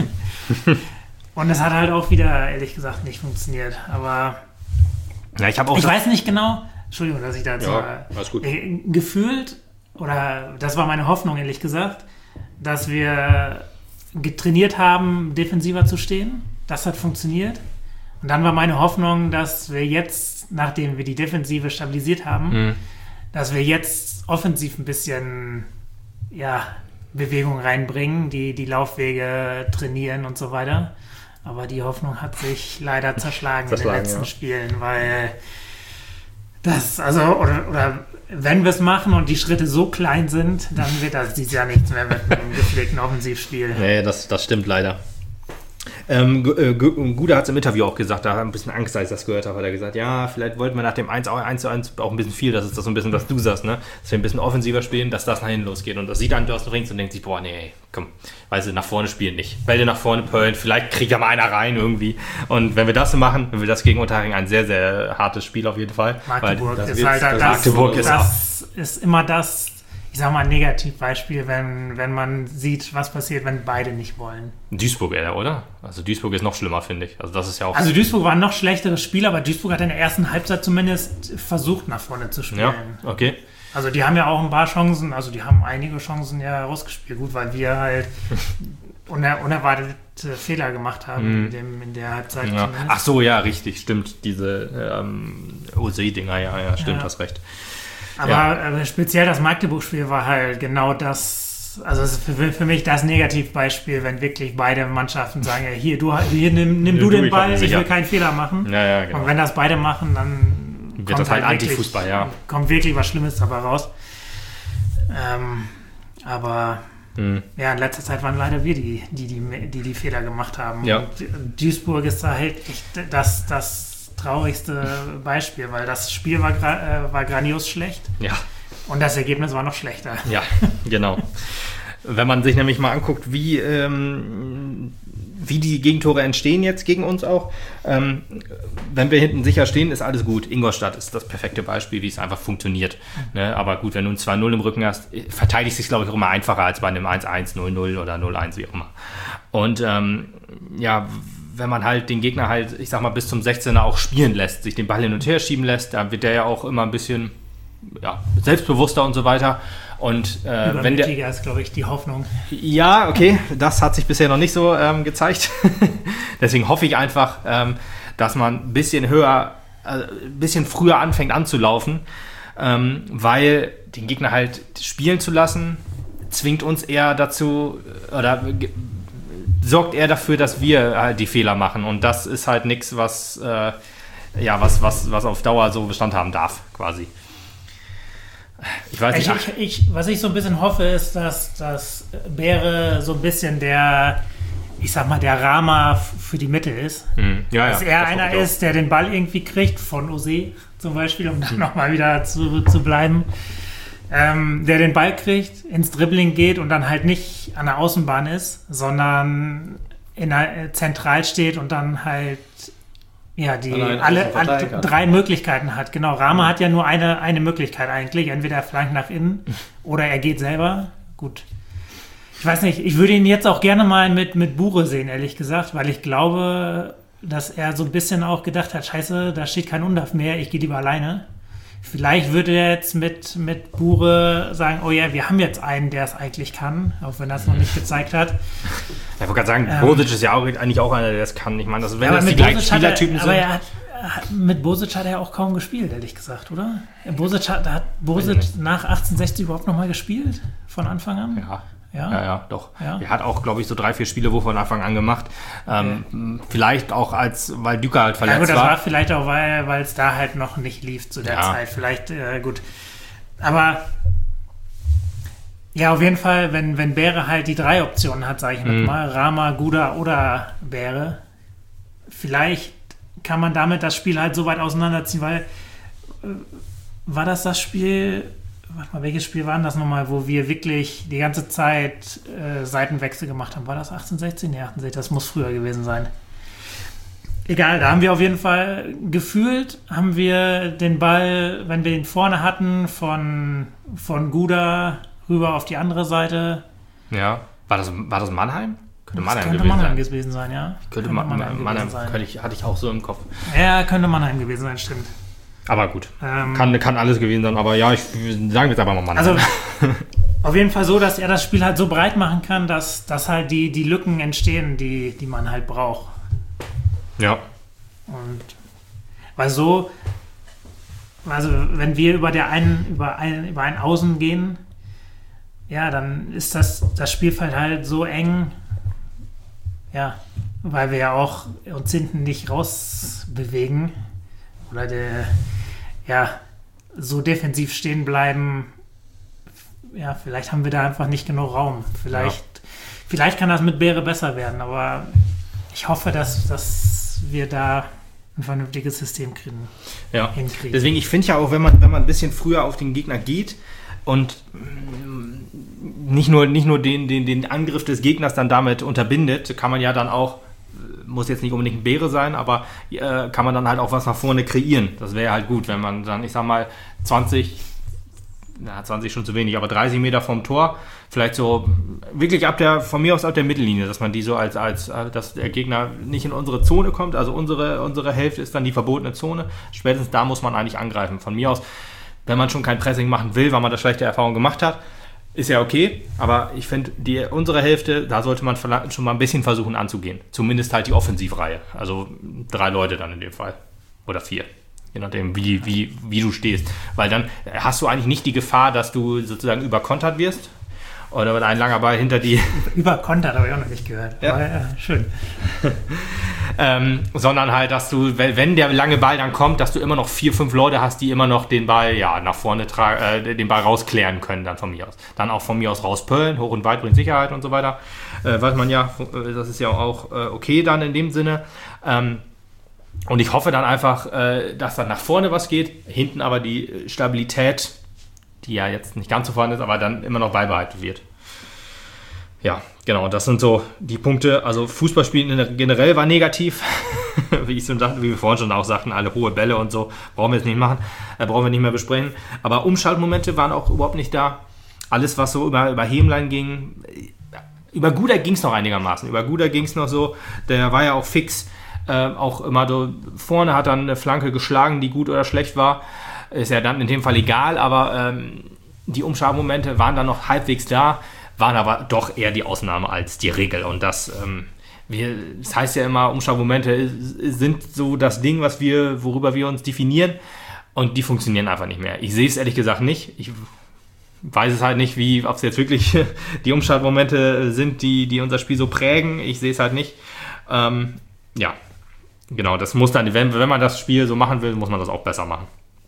Und es hat halt auch wieder, ehrlich gesagt, nicht funktioniert. Aber Ja, ich habe auch. ich weiß nicht genau, Entschuldigung, dass ich da jetzt Ja, mal, alles gut. äh, gefühlt, oder das war meine Hoffnung, ehrlich gesagt, dass wir getrainiert haben, defensiver zu stehen. Das hat funktioniert. Und dann war meine Hoffnung, dass wir jetzt, nachdem wir die Defensive stabilisiert haben, Mhm. dass wir jetzt offensiv ein bisschen ja, Bewegung reinbringen, die, die Laufwege trainieren und so weiter. Aber die Hoffnung hat sich leider zerschlagen, Zerschlagen, in den letzten ja. Spielen, weil das, also, oder, oder wenn wir es machen und die Schritte so klein sind, dann wird das dieses Jahr nichts mehr mit einem gepflegten Offensivspiel. Nee, das, das stimmt leider. Ähm, Gu- äh, Gu- Gude hat es im Interview auch gesagt, da hat er ein bisschen Angst, als ich das gehört habe, hat er gesagt, ja, vielleicht wollten wir nach dem eins zu eins auch ein bisschen viel, das ist das so ein bisschen, was du sagst, ne? Dass wir ein bisschen offensiver spielen, dass das nach hinten losgeht. Und das sieht dann Thorsten Frings und denkt sich, boah, nee, komm, weißt du, nach vorne spielen nicht. Bälle nach vorne pöllen, vielleicht kriegt ja mal einer rein irgendwie. Und wenn wir das so machen, wenn wir das gegen Unterhaching, ein sehr, sehr hartes Spiel auf jeden Fall. Magdeburg Weil das ist wird- halt das, Magdeburg ist auch. das ist immer das, ich sag mal, Negativbeispiel, wenn, wenn man sieht, was passiert, wenn beide nicht wollen. Duisburg eher, oder? Also Duisburg ist noch schlimmer, finde ich. Also das ist ja auch... Also Duisburg war ein noch schlechteres Spiel, aber Duisburg hat in der ersten Halbzeit zumindest versucht, nach vorne zu spielen. ja, okay. Also die haben ja auch ein paar Chancen, also die haben einige Chancen ja rausgespielt. Gut, weil wir halt uner unerwartete Fehler gemacht haben in, dem, in der Halbzeit. Ja. zumindest. Ach so, ja, richtig, stimmt. Diese ähm, O S-Dinger, ja, ja, stimmt, Ja. hast recht. Aber Ja. äh, speziell das Magdeburg-Spiel war halt genau das, also es ist für, für mich das Negativbeispiel, wenn wirklich beide Mannschaften sagen, ja, hier, du, hier nimm, nimm Ja, du du, den ich Ball, hab- ich sicher. will keinen Fehler machen. Ja, ja, genau. Und wenn das beide machen, dann Wird kommt das halt wirklich- Antifußball, ja. kommt wirklich was Schlimmes dabei raus. Ähm, aber Hm. ja, in letzter Zeit waren leider wir die, die die, die, die Fehler gemacht haben. Ja. Und Duisburg ist da halt echt das, das traurigste Beispiel, weil das Spiel war, gra äh, war grandios schlecht Ja, und das Ergebnis war noch schlechter. ja, genau. Wenn man sich nämlich mal anguckt, wie, ähm, wie die Gegentore entstehen jetzt gegen uns auch, ähm, wenn wir hinten sicher stehen, ist alles gut. Ingolstadt ist das perfekte Beispiel, wie es einfach funktioniert. Ne? Aber gut, wenn du ein zwei null im Rücken hast, verteidigt sich, glaube ich, auch immer einfacher als bei einem eins eins, null null oder null eins, wie auch immer. Und ähm, ja, wenn man halt den Gegner halt, ich sag mal, bis zum sechzehner auch spielen lässt, sich den Ball hin und her schieben lässt, dann wird der ja auch immer ein bisschen ja, selbstbewusster und so weiter. Und äh, wenn der Übermütiger ist, glaube ich, die Hoffnung. ja, okay, das hat sich bisher noch nicht so ähm, gezeigt. Deswegen hoffe ich einfach, ähm, dass man ein bisschen höher, äh, ein bisschen früher anfängt anzulaufen, ähm, weil den Gegner halt spielen zu lassen, zwingt uns eher dazu, oder ge- sorgt eher dafür, dass wir halt die Fehler machen. Und das ist halt nichts, was, äh, ja, was, was, was auf Dauer so Bestand haben darf, quasi. Ich weiß nicht. Ich, ich, ich, was ich so ein bisschen hoffe, ist, dass das Bäre so ein bisschen der, ich sag mal, der Rama f- für die Mitte ist. Hm, ja, ja, Dass er das hoffe einer ich auch. ist, der den Ball irgendwie kriegt, von Ose zum Beispiel, um dann nochmal wieder zu, zu bleiben. Ähm, der den Ball kriegt, ins Dribbling geht und dann halt nicht an der Außenbahn ist, sondern in der, äh, zentral steht und dann halt ja, die Allein alle, außen alle verteidigen kann. drei Möglichkeiten hat. Genau, Rama hat ja nur eine, eine Möglichkeit eigentlich. Entweder er flankt nach innen oder er geht selber. Gut. Ich weiß nicht, ich würde ihn jetzt auch gerne mal mit, mit Bure sehen, ehrlich gesagt, weil ich glaube, dass er so ein bisschen auch gedacht hat, scheiße, da steht kein Undaf mehr, ich gehe lieber alleine. Vielleicht würde er jetzt mit, mit Bure sagen, oh ja, wir haben jetzt einen, der es eigentlich kann, auch wenn er es noch nicht gezeigt hat. Ich wollte gerade sagen, Ähm, Bosic ist ja auch eigentlich auch einer, der das kann. Ich meine, das, wenn Ja, das aber die mit gleichen Bosic hat er- Spielertypen aber sind. er hat, er hat- mit Bosic hat er auch kaum gespielt, ehrlich gesagt, oder? Bosic hat, hat Bosic nach achtzehnhundertsechzig überhaupt noch mal gespielt? Von Anfang an? Ja. Ja? Ja, ja, doch. Ja. Er hat auch, glaube ich, so drei, vier Spiele wo von Anfang an gemacht. Ähm, vielleicht auch als, weil Düker halt Ja verletzt gut, das war war. vielleicht auch, weil weil es da halt noch nicht lief zu der Ja. Zeit. Vielleicht, äh, gut. Aber ja, auf jeden Fall, wenn, wenn Bäre halt die drei Optionen hat, sage ich Mhm. mal, Rama, Guda oder Bäre, vielleicht kann man damit das Spiel halt so weit auseinanderziehen, weil äh, war das das Spiel, warte mal, welches Spiel war denn das nochmal, wo wir wirklich die ganze Zeit äh, Seitenwechsel gemacht haben? War das achtzehn sechzehn? Nee, achtzehn sechzehn, das muss früher gewesen sein. Egal, da haben wir auf jeden Fall gefühlt, haben wir den Ball, wenn wir ihn vorne hatten, von, von Guda rüber auf die andere Seite. Ja, war das, war das Mannheim? Könnte Das Mannheim könnte gewesen Mannheim sein. gewesen sein, ja. Könnte, Könnte Ma- Mannheim Mannheim, gewesen sein. könnte ich, hatte ich auch so im Kopf. Ja, könnte Mannheim gewesen sein, stimmt. Aber gut, Ähm, kann, kann alles gewesen sein, aber ja, ich sagen wir jetzt einfach mal Mannheim. Also auf jeden Fall so, dass er das Spiel halt so breit machen kann, dass, dass halt die, die Lücken entstehen, die, die man halt braucht. ja, Und weil so, also wenn wir über der einen, über ein, über ein Außen gehen, ja, dann ist das, das Spielfeld halt so eng, ja, weil wir ja auch uns hinten nicht rausbewegen oder der, ja, so defensiv stehen bleiben. Ja, vielleicht haben wir da einfach nicht genug Raum. Vielleicht, ja. vielleicht kann das mit Beere besser werden, aber ich hoffe, dass, dass wir da ein vernünftiges System kriegen, ja. hinkriegen. Deswegen, ich finde ja auch, wenn man, wenn man ein bisschen früher auf den Gegner geht und nicht nur, nicht nur den, den, den Angriff des Gegners dann damit unterbindet, kann man ja dann auch, muss jetzt nicht unbedingt ein Beere sein, aber äh, kann man dann halt auch was nach vorne kreieren. Das wäre halt gut, wenn man dann, ich sag mal, zwanzig, na zwanzig schon zu wenig, aber dreißig Meter vom Tor, vielleicht so wirklich ab der, von mir aus ab der Mittellinie, dass man die so als, als dass der Gegner nicht in unsere Zone kommt, also unsere, unsere Hälfte ist dann die verbotene Zone. Spätestens da muss man eigentlich angreifen. Von mir aus, wenn man schon kein Pressing machen will, weil man da schlechte Erfahrungen gemacht hat, ist ja okay, aber ich finde, die unsere Hälfte, da sollte man schon mal ein bisschen versuchen anzugehen. Zumindest halt die Offensivreihe. Also drei Leute dann in dem Fall. Oder vier. Je nachdem, wie, wie, wie du stehst. Weil dann hast du eigentlich nicht die Gefahr, dass du sozusagen überkontert wirst. Oder wenn ein langer Ball hinter die... Überkontert habe ich auch noch nicht gehört. Ja. Aber ja, schön. ähm, sondern halt, dass du, wenn der lange Ball dann kommt, dass du immer noch vier, fünf Leute hast, die immer noch den Ball ja, nach vorne tra- äh, den Ball rausklären können, dann von mir aus. Dann auch von mir aus rauspöllen, hoch und weit bringt Sicherheit und so weiter. Äh, weiß man ja, das ist ja auch äh, okay dann in dem Sinne. Ähm, und ich hoffe dann einfach, äh, dass dann nach vorne was geht, hinten aber die Stabilität, die ja jetzt nicht ganz so vorhanden ist, aber dann immer noch beibehalten wird. Ja, genau, das sind so die Punkte. Also Fußballspielen generell war negativ, wie ich so dachte, wie wir vorhin schon auch sagten, alle hohe Bälle und so, brauchen wir jetzt nicht machen, äh, brauchen wir nicht mehr besprechen. Aber Umschaltmomente waren auch überhaupt nicht da. Alles, was so über, über Hämlein ging, über Guda ging es noch einigermaßen. Über Guda ging es noch so, der war ja auch fix, äh, auch immer so, vorne hat dann eine Flanke geschlagen, die gut oder schlecht war. Ist ja dann in dem Fall egal, aber ähm, die Umschaltmomente waren dann noch halbwegs da, waren aber doch eher die Ausnahme als die Regel. Und das, ähm, wir, das heißt ja immer, Umschaltmomente sind so das Ding, was wir, worüber wir uns definieren, und die funktionieren einfach nicht mehr. Ich sehe es ehrlich gesagt nicht. Ich weiß es halt nicht, wie, ob es jetzt wirklich die Umschaltmomente sind, die, die unser Spiel so prägen. Ich sehe es halt nicht. Ähm, ja, genau, das muss dann, wenn, wenn man das Spiel so machen will, muss man das auch besser machen.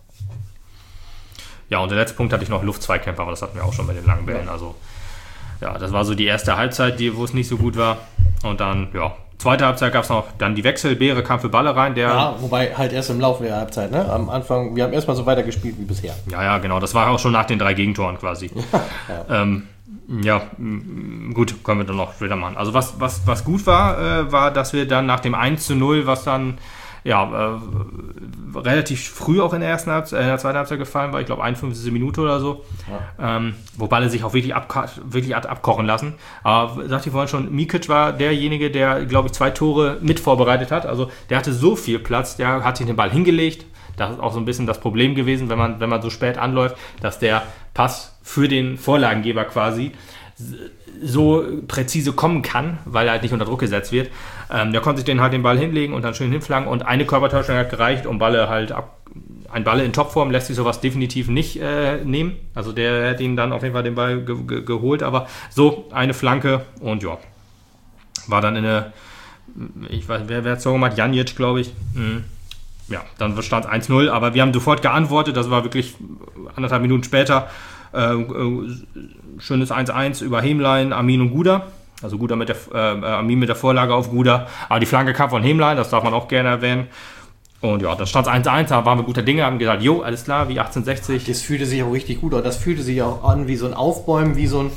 Ja, und der letzte Punkt hatte ich noch Luftzweikämpfe, aber das hatten wir auch schon bei den langen Bällen. Also, ja, das war so die erste Halbzeit, die, wo es nicht so gut war. Und dann, ja, zweite Halbzeit gab es noch dann die Wechsel. Beere kam für Balle rein. Der, ja, wobei halt erst im Laufe der Halbzeit, ne? Am Anfang, wir haben erstmal so weiter gespielt wie bisher. Ja, ja, genau. Das war auch schon nach den drei Gegentoren quasi. ja. Ähm, ja, gut, können wir dann noch später machen. Also was, was, was gut war, äh, war, dass wir dann nach dem eins zu null, was dann ja, äh, relativ früh auch in der ersten Halbzeit, äh, in der zweiten Halbzeit gefallen war, ich glaube einundfünfzigste Minute oder so, ja. ähm, wo Balle sich auch wirklich, abko- wirklich hat abkochen lassen. Aber sagte ich vorhin schon, Mikic war derjenige, der, glaube ich, zwei Tore mit vorbereitet hat. Also der hatte so viel Platz, der hat sich den Ball hingelegt. Das ist auch so ein bisschen das Problem gewesen, wenn man, wenn man so spät anläuft, dass der Pass für den Vorlagengeber quasi so präzise kommen kann, weil er halt nicht unter Druck gesetzt wird. Ähm, der konnte sich den halt den Ball hinlegen und dann schön hinflanken, und eine Körpertäuschung hat gereicht, um Balle halt ab, ein Balle in Topform lässt sich sowas definitiv nicht äh, nehmen. Also der hätte ihn dann auf jeden Fall den Ball ge- ge- geholt, aber so eine Flanke und ja, war dann in eine, ich weiß, wer, wer hat es so gemacht? Janic, glaube ich. Mhm. Ja, dann stand es eins null, aber wir haben sofort geantwortet, das war wirklich anderthalb Minuten später. Äh, äh, schönes eins eins über Hämlein, Amin und Guda. Also Guda mit der, äh, Amin mit der Vorlage auf Guda. Aber die Flanke kam von Hämlein, das darf man auch gerne erwähnen. Und ja, dann stand es eins eins, da waren wir guter Dinge, haben gesagt, jo, alles klar, wie achtzehnhundertsechzig. Das fühlte sich auch richtig gut an. Das fühlte sich auch an wie so ein Aufbäumen, wie so ein,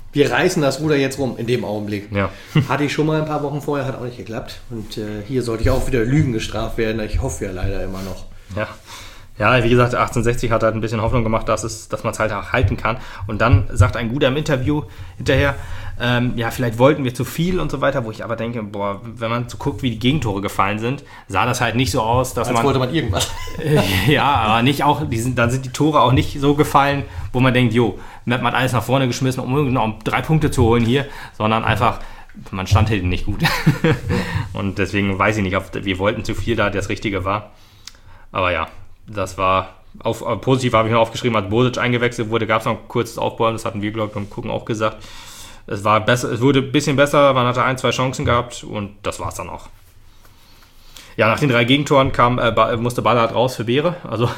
wir reißen das Ruder jetzt rum in dem Augenblick. Ja. Hatte ich schon mal ein paar Wochen vorher, hat auch nicht geklappt. Und äh, hier sollte ich auch wieder Lügen gestraft werden. Ich hoffe ja leider immer noch. Ja. Ja, wie gesagt, achtzehnhundertsechzig hat halt ein bisschen Hoffnung gemacht, dass, es, dass man es halt auch halten kann. Und dann sagt ein Guter im Interview hinterher, ähm, ja, vielleicht wollten wir zu viel und so weiter, wo ich aber denke, boah, wenn man so guckt, wie die Gegentore gefallen sind, sah das halt nicht so aus, dass Als man... wollte man irgendwas. Äh, ja, aber nicht auch, die sind, dann sind die Tore auch nicht so gefallen, wo man denkt, jo, man hat alles nach vorne geschmissen, um, um drei Punkte zu holen hier, sondern einfach... Man stand hinten nicht gut. Und deswegen weiß ich nicht, ob wir wollten zu viel, da das Richtige war. Aber ja, das war auf, positiv, habe ich mir aufgeschrieben, als Bosic eingewechselt wurde, gab es noch ein kurzes Aufbäumen, das hatten wir, glaube ich, beim Gucken auch gesagt. Es war besser, es wurde ein bisschen besser, man hatte ein, zwei Chancen gehabt und das war es dann auch. Ja, nach den drei Gegentoren kam, äh, musste Ballard raus für Beere. Also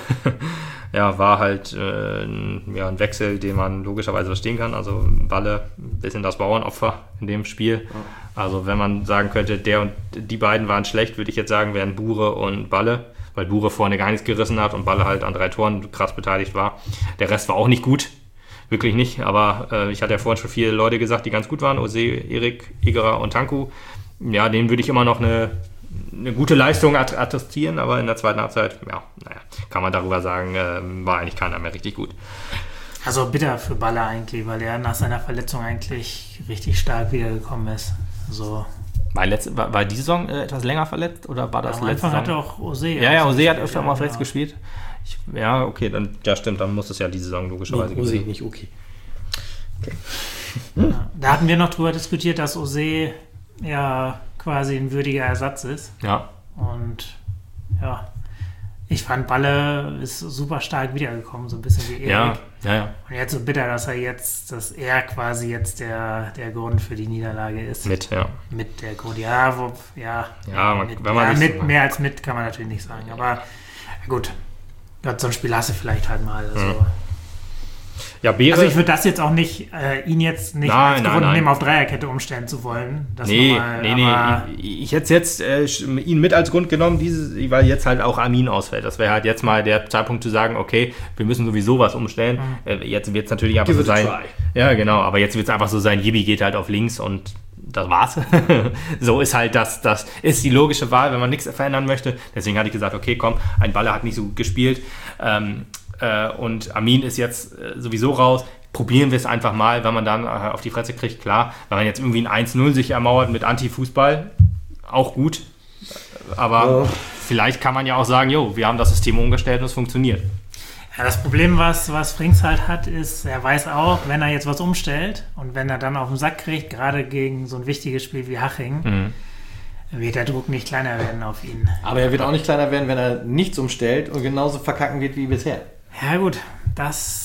ja, war halt äh, ein, ja, ein Wechsel, den man logischerweise verstehen kann. Also Balle, ein bisschen das Bauernopfer in dem Spiel. Also wenn man sagen könnte, der und die beiden waren schlecht, würde ich jetzt sagen, wären Bure und Balle, weil Bure vorne gar nichts gerissen hat und Balle halt an drei Toren krass beteiligt war. Der Rest war auch nicht gut, wirklich nicht. Aber äh, ich hatte ja vorhin schon viele Leute gesagt, die ganz gut waren. Ose, Erik, Igerer und Tanku. Ja, denen würde ich immer noch eine eine gute Leistung attestieren, aber in der zweiten Halbzeit, ja, naja, kann man darüber sagen, äh, war eigentlich keiner mehr richtig gut. Also bitter für Baller eigentlich, weil er nach seiner Verletzung eigentlich richtig stark wiedergekommen ist. Also war, letzte, war, war die Saison äh, etwas länger verletzt oder war das am letzte Anfang Saison? hatte auch Ose. Ja, ja, Ose hat öfter ja, mal auf rechts genau. gespielt. Ich, ja, okay, dann, ja stimmt, dann muss es ja diese Saison logischerweise Ose nicht okay. okay. Ja, da hatten wir noch drüber diskutiert, dass Ose ja quasi ein würdiger Ersatz ist. Ja. Und ja, ich fand Balle ist super stark wiedergekommen, so ein bisschen wie Erik. Ja, ja, ja. Und jetzt so bitter, dass er jetzt, dass er quasi jetzt der, der Grund für die Niederlage ist. Mit, ja. Mit der Grund, ja, wo, ja. Ja, man, mit, wenn man ja, nicht mit, so mehr als mit kann man natürlich nicht sagen. Aber gut, Gott, so ein Spiel hast du vielleicht halt mal. Also, Mhm. Ja, Beere, also ich würde das jetzt auch nicht, äh, ihn jetzt nicht Nein, als nein, Grund nein. nehmen, auf Dreierkette umstellen zu wollen. Das Nee, nochmal, nee, aber, nee. Ich, ich hätte jetzt äh, ihn mit als Grund genommen, dieses, weil jetzt halt auch Armin ausfällt. Das wäre halt jetzt mal der Zeitpunkt zu sagen, okay, wir müssen sowieso was umstellen. Mhm. Äh, jetzt wird es natürlich einfach Give so it a sein. try. Ja, genau. Aber jetzt wird es einfach so sein, Jibi geht halt auf links und das war's. So ist halt das, das ist die logische Wahl, wenn man nichts verändern möchte. Deswegen hatte ich gesagt, okay, komm, ein Baller hat nicht so gut gespielt ähm, äh, und Armin ist jetzt äh, sowieso raus. Probieren wir es einfach mal, wenn man dann äh, auf die Fresse kriegt, klar. Wenn man jetzt irgendwie ein eins null sich ermauert mit Anti-Fußball, auch gut. Aber Ja. vielleicht kann man ja auch sagen, jo, wir haben das System umgestellt und es funktioniert. ja, das Problem, was, was Frings halt hat, ist, er weiß auch, wenn er jetzt was umstellt und wenn er dann auf den Sack kriegt, gerade gegen so ein wichtiges Spiel wie Haching, Mhm. wird der Druck nicht kleiner werden auf ihn. Aber er wird auch nicht kleiner werden, wenn er nichts umstellt und genauso verkacken wird wie bisher. Ja gut, das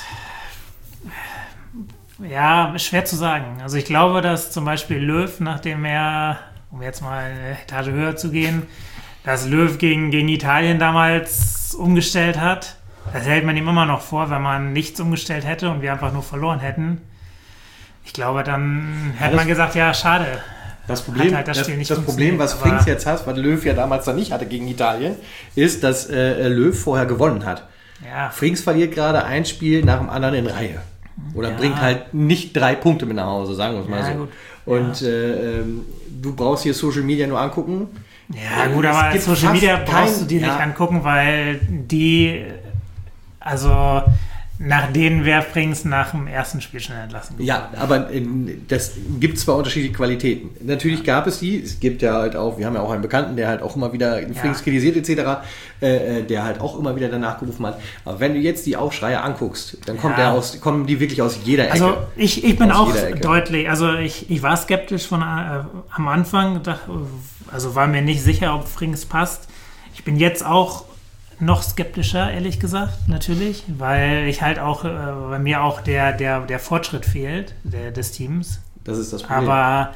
ja, schwer zu sagen. Also ich glaube, dass zum Beispiel Löw, nachdem er, um jetzt mal eine Etage höher zu gehen, dass Löw gegen, gegen Italien damals umgestellt hat, das hält man ihm immer noch vor, wenn man nichts umgestellt hätte und wir einfach nur verloren hätten. Ich glaube, dann hätte das- man gesagt, ja, schade. Das Problem, halt das das, Spiel nicht das Problem was funktioniert, Frings aber- jetzt hat, was Löw ja damals dann nicht hatte gegen Italien, ist, dass äh, Löw vorher gewonnen hat. Ja, Frings verliert gerade ein Spiel nach dem anderen in Reihe. Oder Ja. bringt halt nicht drei Punkte mit nach Hause, sagen wir es mal Ja, so. gut. Und äh, ähm, du brauchst hier Social Media nur angucken. Ja, gut, Es aber gibt Social fast Media brauchst kein- du dir ja. nicht angucken, weil die, also nach denen wäre Frings nach dem ersten Spiel schon entlassen. Ja, aber in, das gibt zwar unterschiedliche Qualitäten. Natürlich gab es die, es gibt ja halt auch, wir haben ja auch einen Bekannten, der halt auch immer wieder Frings Ja. kritisiert et cetera, äh, äh, der halt auch immer wieder danach gerufen hat. Aber wenn du jetzt die Aufschreie anguckst, dann kommt Ja. der aus, kommen die wirklich aus jeder Ecke. Also ich, ich bin Aus auch jeder Ecke. deutlich, also ich, ich war skeptisch von äh, am Anfang, dachte, also war mir nicht sicher, ob Frings passt. Ich bin jetzt auch noch skeptischer, ehrlich gesagt, natürlich, weil ich halt auch, äh, bei mir auch der, der, der Fortschritt fehlt, der, des Teams. Das ist das Problem. Aber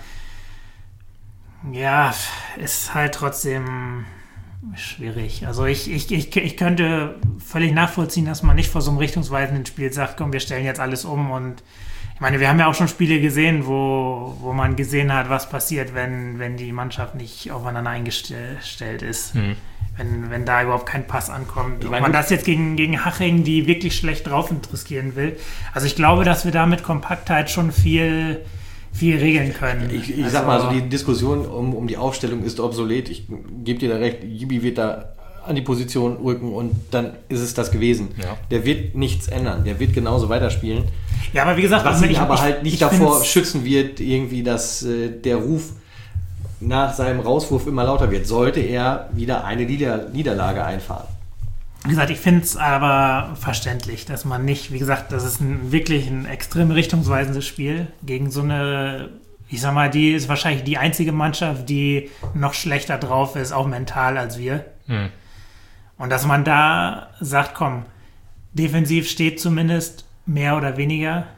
ja, ist halt trotzdem schwierig. Also ich, ich, ich, ich könnte völlig nachvollziehen, dass man nicht vor so einem richtungsweisenden Spiel sagt, komm, wir stellen jetzt alles um. Und ich meine, wir haben ja auch schon Spiele gesehen, wo, wo man gesehen hat, was passiert, wenn, wenn die Mannschaft nicht aufeinander eingestellt ist. Mhm. wenn, wenn da überhaupt kein Pass ankommt. Ich Ob meine, man gut. das jetzt gegen, gegen Haching, die wirklich schlecht drauf riskieren will. Also ich glaube, dass wir da mit Kompaktheit schon viel, viel regeln können. Ich, ich also, sag mal, also die Diskussion um, um die Aufstellung ist obsolet. Ich gebe dir da recht, Gibi wird da an die Position rücken und dann ist es das gewesen. Ja. Der wird nichts ändern. Der wird genauso weiterspielen. Ja, aber wie gesagt, Was also ihn ich, aber ich, halt nicht ich davor find's- schützen wird, irgendwie, dass äh, der Ruf nach seinem Rauswurf immer lauter wird, sollte er wieder eine Nieder- Niederlage einfahren. Wie gesagt, ich finde es aber verständlich, dass man nicht, wie gesagt, das ist ein, wirklich ein extrem richtungsweisendes Spiel gegen so eine, ich sag mal, die ist wahrscheinlich die einzige Mannschaft, die noch schlechter drauf ist, auch mental als wir. Hm. Und dass man da sagt, komm, defensiv steht zumindest mehr oder weniger.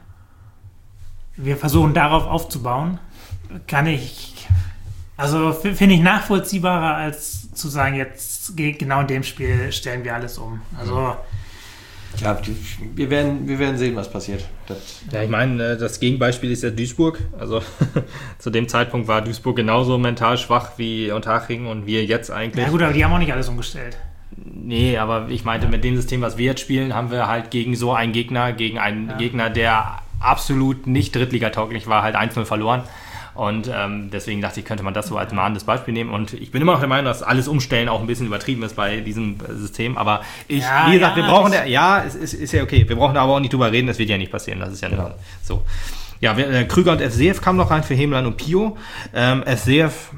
Wir versuchen darauf aufzubauen. Kann ich, also f- finde ich nachvollziehbarer, als zu sagen, jetzt ge- genau in dem Spiel stellen wir alles um. Also, Ja, die- wir werden, wir werden sehen, was passiert. Das, Ja, ich meine, das Gegenbeispiel ist ja Duisburg. Also zu dem Zeitpunkt war Duisburg genauso mental schwach wie Unterhaching und wir jetzt eigentlich. ja gut, aber die haben auch nicht alles umgestellt. Nee, aber ich meinte, mit dem System, was wir jetzt spielen, haben wir halt gegen so einen Gegner, gegen einen Ja. Gegner, der absolut nicht Drittligatauglich war, halt eins null verloren. Und ähm, deswegen dachte ich, könnte man das so als mahnendes Beispiel nehmen. Und ich bin immer noch der Meinung, dass alles Umstellen auch ein bisschen übertrieben ist bei diesem System. Aber ich, Ja, wie gesagt, ja, wir brauchen, ich- der, ja, es ist, ist ja okay. Wir brauchen da aber auch nicht drüber reden, das wird ja nicht passieren. Das ist ja nicht Ja. so. Ja, wir, äh, Krüger und F C F kamen noch rein für Hemland und Pio. Ähm, F C F,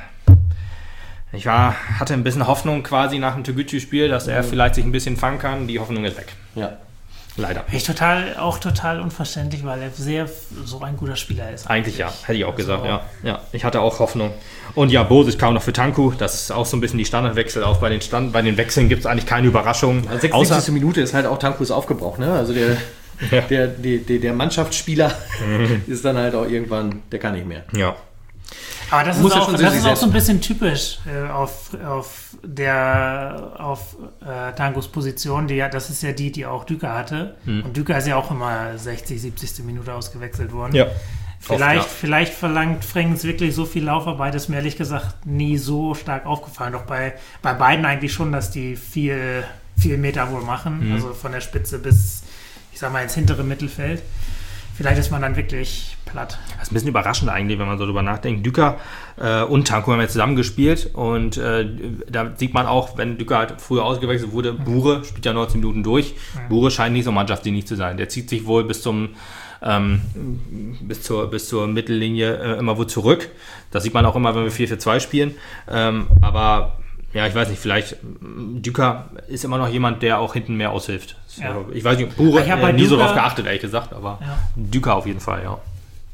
ich war, hatte ein bisschen Hoffnung quasi nach dem Tegucci-Spiel, dass er vielleicht sich ein bisschen fangen kann. Die Hoffnung ist weg. ja. Leider. Finde ich total, auch total unverständlich, weil er sehr so ein guter Spieler ist. Eigentlich ja, hätte ich auch Also- gesagt, ja. ja. Ich hatte auch Hoffnung. Und ja, Bosic kam noch für Tanku. Das ist auch so ein bisschen die Standardwechsel. Auch bei den, Stand, bei den Wechseln gibt es eigentlich keine Überraschung. Also Außer, sechzigste Minute ist halt auch Tankus aufgebraucht, ne? Also der, Ja. der, der, der, der Mannschaftsspieler ist dann halt auch irgendwann, der kann nicht mehr. ja. Aber das Muss ist ja auch, schon das sich ist auch selbst so ein bisschen typisch äh, auf, auf der auf äh, Tangos Position. Die, ja- das ist ja die, die auch Düker hatte. Und Düker ist ja auch immer sechzig, siebzigste Minute ausgewechselt worden. ja. Vielleicht, Oft, ja. vielleicht verlangt Frings wirklich so viel Laufarbeit, ist mir ehrlich gesagt nie so stark aufgefallen. Doch bei, bei beiden eigentlich schon, dass die viel, viel Meter wohl machen. Mhm. Also von der Spitze bis, ich sag mal, ins hintere Mittelfeld. Vielleicht ist man dann wirklich platt. Das ist ein bisschen überraschend eigentlich, wenn man so drüber nachdenkt. Düker äh, und Tanku haben jetzt zusammen gespielt und äh, da sieht man auch, wenn Düker halt früher ausgewechselt wurde, Bure spielt ja neunzehn Minuten durch. Bure scheint nicht so mannschaftsdienlich zu sein. Der zieht sich wohl bis zum ähm, bis zur, bis zur Mittellinie äh, immer wo zurück. Das sieht man auch immer, wenn wir vier vier zwei spielen. Ähm, aber ja, ich weiß nicht, vielleicht ähm, Düker ist immer noch jemand, der auch hinten mehr aushilft. So, Ja. Ich weiß nicht, Bure Ich hab äh, bei nie so Düker- drauf geachtet, ehrlich gesagt, aber Ja. Düker auf jeden Fall, ja.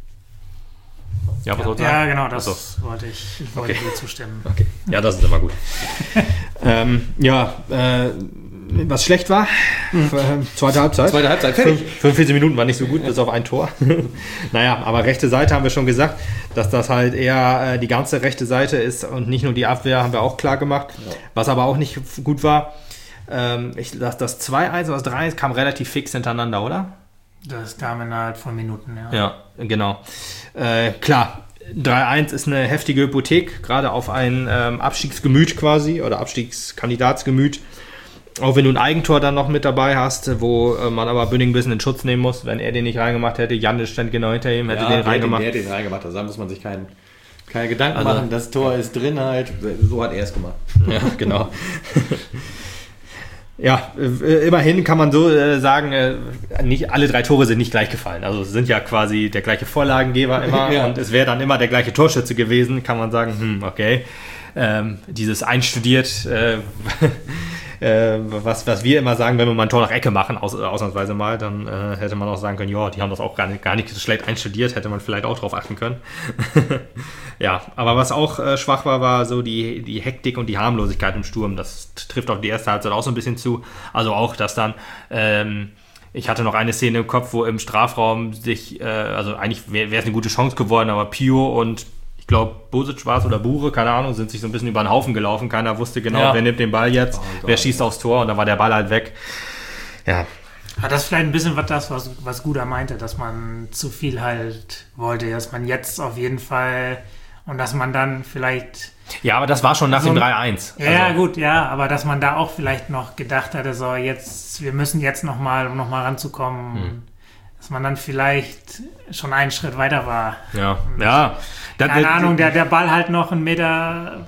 Ja, was sollst du Ja, sagen? genau, das Ach wollte ich, ich wollte Okay. dir zustimmen. Okay, ja, das ist immer gut. ähm, ja, äh, was schlecht war, äh, zweite Halbzeit. Zweite Halbzeit, fertig. Fünf- fünfundvierzig Minuten war nicht so gut, bis auf ein Tor. Naja, aber rechte Seite haben wir schon gesagt, dass das halt eher äh, die ganze rechte Seite ist und nicht nur die Abwehr, haben wir auch klar gemacht. Ja. Was aber auch nicht gut war, ähm, ich, das, das zwei eins oder das drei eins kam relativ fix hintereinander, oder? Das kam innerhalb von Minuten, ja. Ja, genau. Äh, klar, drei eins ist eine heftige Hypothek, gerade auf ein ähm, Abstiegsgemüt quasi oder Abstiegskandidatsgemüt. Auch wenn du ein Eigentor dann noch mit dabei hast, wo äh, man aber Bünding ein bisschen in Schutz nehmen muss. Wenn er den nicht reingemacht hätte, Jan stand genau hinter ihm, hätte Ja, den der, reingemacht. der hat den reingemacht. Also da muss man sich keinen, keine Gedanken Also- machen. Das Tor ist drin halt. So hat er es gemacht. Ja, genau. Ja, äh, immerhin kann man so äh, sagen, äh, nicht alle drei Tore sind nicht gleich gefallen. Also es sind ja quasi der gleiche Vorlagengeber immer Ja. und es wäre dann immer der gleiche Torschütze gewesen, kann man sagen, hm, okay. Ähm, dieses einstudiert, äh, äh, was, was wir immer sagen, wenn wir mal ein Tor nach Ecke machen, aus, ausnahmsweise mal, dann äh, hätte man auch sagen können, ja, die haben das auch gar nicht, gar nicht so schlecht einstudiert, hätte man vielleicht auch drauf achten können. Ja, aber was auch äh, schwach war, war so die, die Hektik und die Harmlosigkeit im Sturm. Das t- trifft auf die erste Halbzeit auch so ein bisschen zu. Also auch, dass dann, ähm, ich hatte noch eine Szene im Kopf, wo im Strafraum sich, äh, also eigentlich wäre es eine gute Chance geworden, aber Pio und ich glaube, Bosic war es oder Bure, keine Ahnung, sind sich so ein bisschen über den Haufen gelaufen. Keiner wusste genau, Ja. wer nimmt den Ball jetzt, Oh Gott. wer schießt aufs Tor und dann war der Ball halt weg. Ja, Hat das vielleicht ein bisschen was das, was, was Guda meinte, dass man zu viel halt wollte, dass man jetzt auf jeden Fall und dass man dann vielleicht Ja, aber das war schon nach Also- dem drei eins. Ja, ja, gut, ja, aber dass man da auch vielleicht noch gedacht hatte, so jetzt, wir müssen jetzt nochmal, um nochmal ranzukommen, Hm. dass man dann vielleicht schon einen Schritt weiter war. Ja, ja. Das- Keine das- Ahnung, der, der Ball halt noch einen Meter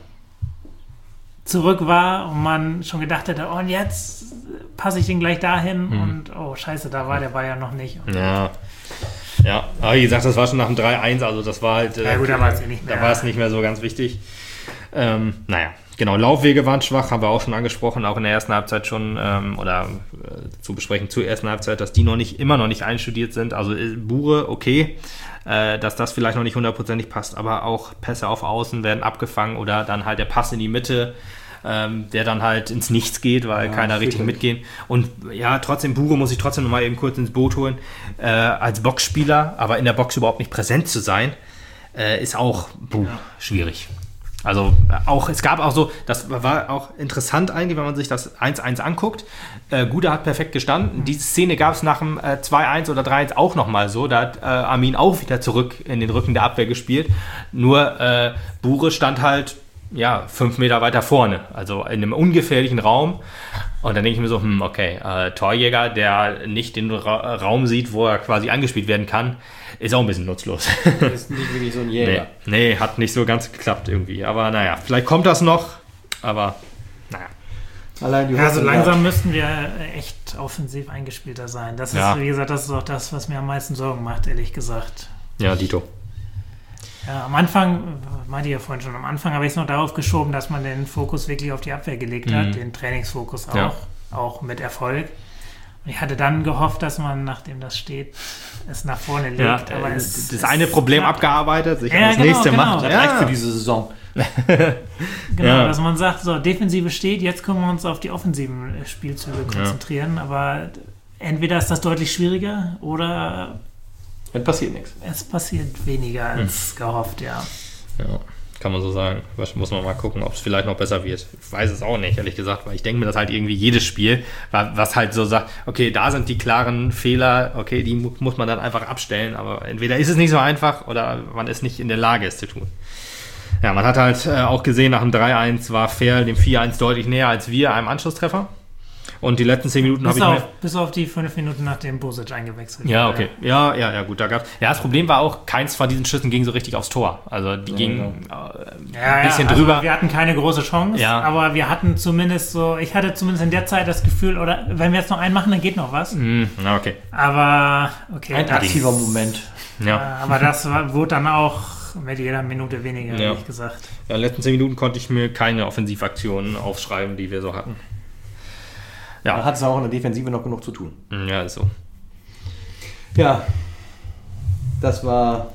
zurück war und man schon gedacht hätte, oh, und jetzt passe ich den gleich dahin Hm. und oh, scheiße, da war der Ball ja noch nicht. Ja. Ja, aber wie gesagt, das war schon nach dem drei eins, also das war halt. Ja, gut, da war es eh nicht mehr. Da war es nicht mehr so ganz wichtig. Ähm, naja, genau, Laufwege waren schwach, haben wir auch schon angesprochen, auch in der ersten Halbzeit schon, ähm, oder äh, zu besprechen zur ersten Halbzeit, dass die noch nicht, immer noch nicht einstudiert sind. Also äh, Bure, okay, äh, dass das vielleicht noch nicht hundertprozentig passt, aber auch Pässe auf Außen werden abgefangen oder dann halt der Pass in die Mitte, ähm, der dann halt ins Nichts geht, weil Ja, keiner richtig stimmt. mitgehen. Und ja, trotzdem, Bure muss ich trotzdem noch mal eben kurz ins Boot holen. Äh, als Boxspieler, aber in der Box überhaupt nicht präsent zu sein, äh, ist auch buh, schwierig. Also äh, auch, es gab auch so, das war auch interessant eigentlich, wenn man sich das eins eins anguckt. Äh, Guda hat perfekt gestanden. Diese Szene gab es nach dem äh, zwei eins oder drei eins auch nochmal so. Da hat äh, Armin auch wieder zurück in den Rücken der Abwehr gespielt. Nur äh, Bure stand halt ja, fünf Meter weiter vorne, also in einem ungefährlichen Raum. Und dann denke ich mir so, hm, okay, äh, Torjäger, der nicht den Ra- Raum sieht, wo er quasi angespielt werden kann, ist auch ein bisschen nutzlos. Das ist nicht wirklich so ein nee, Jäger. nee, hat nicht so ganz geklappt irgendwie. Aber naja, vielleicht kommt das noch, aber naja. Allein die Ja, so Hoffnung, langsam müssten wir echt offensiv eingespielter sein. Das ist, Ja. wie gesagt, das ist auch das, was mir am meisten Sorgen macht, ehrlich gesagt. Ja, Dito. Ja, am Anfang, meinte ich ja vorhin schon, am Anfang habe ich es noch darauf geschoben, dass man den Fokus wirklich auf die Abwehr gelegt hat, Mhm. den Trainingsfokus auch, Ja. auch mit Erfolg. Und ich hatte dann gehofft, dass man, nachdem das steht, es nach vorne legt. Ja, aber äh, es, das es eine Problem klappt. abgearbeitet, sich Ja, an das genau, nächste genau. macht. Das Ja. reicht für diese Saison. Genau, Ja. dass man sagt, so, Defensive steht, jetzt können wir uns auf die offensiven äh, Spielzüge konzentrieren, aber entweder ist das deutlich schwieriger oder Dann passiert nichts. es passiert weniger als gehofft, ja. Ja, kann man so sagen. Was- Muss man mal gucken, ob es vielleicht noch besser wird. Ich weiß es auch nicht, ehrlich gesagt, weil ich denke mir, dass halt irgendwie jedes Spiel, wa- was halt so sagt, okay, da sind die klaren Fehler, okay, die mu- muss man dann einfach abstellen, aber entweder ist es nicht so einfach oder man ist nicht in der Lage, es zu tun. Ja, man hat halt äh, auch gesehen, nach dem drei eins war Ferl dem vier eins deutlich näher als wir einem Anschlusstreffer. Und die letzten zehn Minuten habe Bis ich mir... auf, bis auf die fünf Minuten, nachdem Bosic eingewechselt Ja, wurde. okay. Ja, ja, ja, gut, da gab's. Ja, das Problem war auch, keins von diesen Schüssen ging so richtig aufs Tor. Also die gingen äh, Ja, ein bisschen ja, drüber. Also wir hatten keine große Chance, Ja. aber wir hatten zumindest so, ich hatte zumindest in der Zeit das Gefühl, oder wenn wir jetzt noch einen machen, dann geht noch was. Hm, na, okay. Aber, okay. Ein das, aktiver Moment. Ja. aber das war, wurde dann auch mit jeder Minute weniger, Ja. ehrlich gesagt. Ja, in den letzten zehn Minuten konnte ich mir keine Offensivaktionen aufschreiben, die wir so hatten. Da Ja, hat es auch in der Defensive noch genug zu tun. ja, ist so. Ja, das war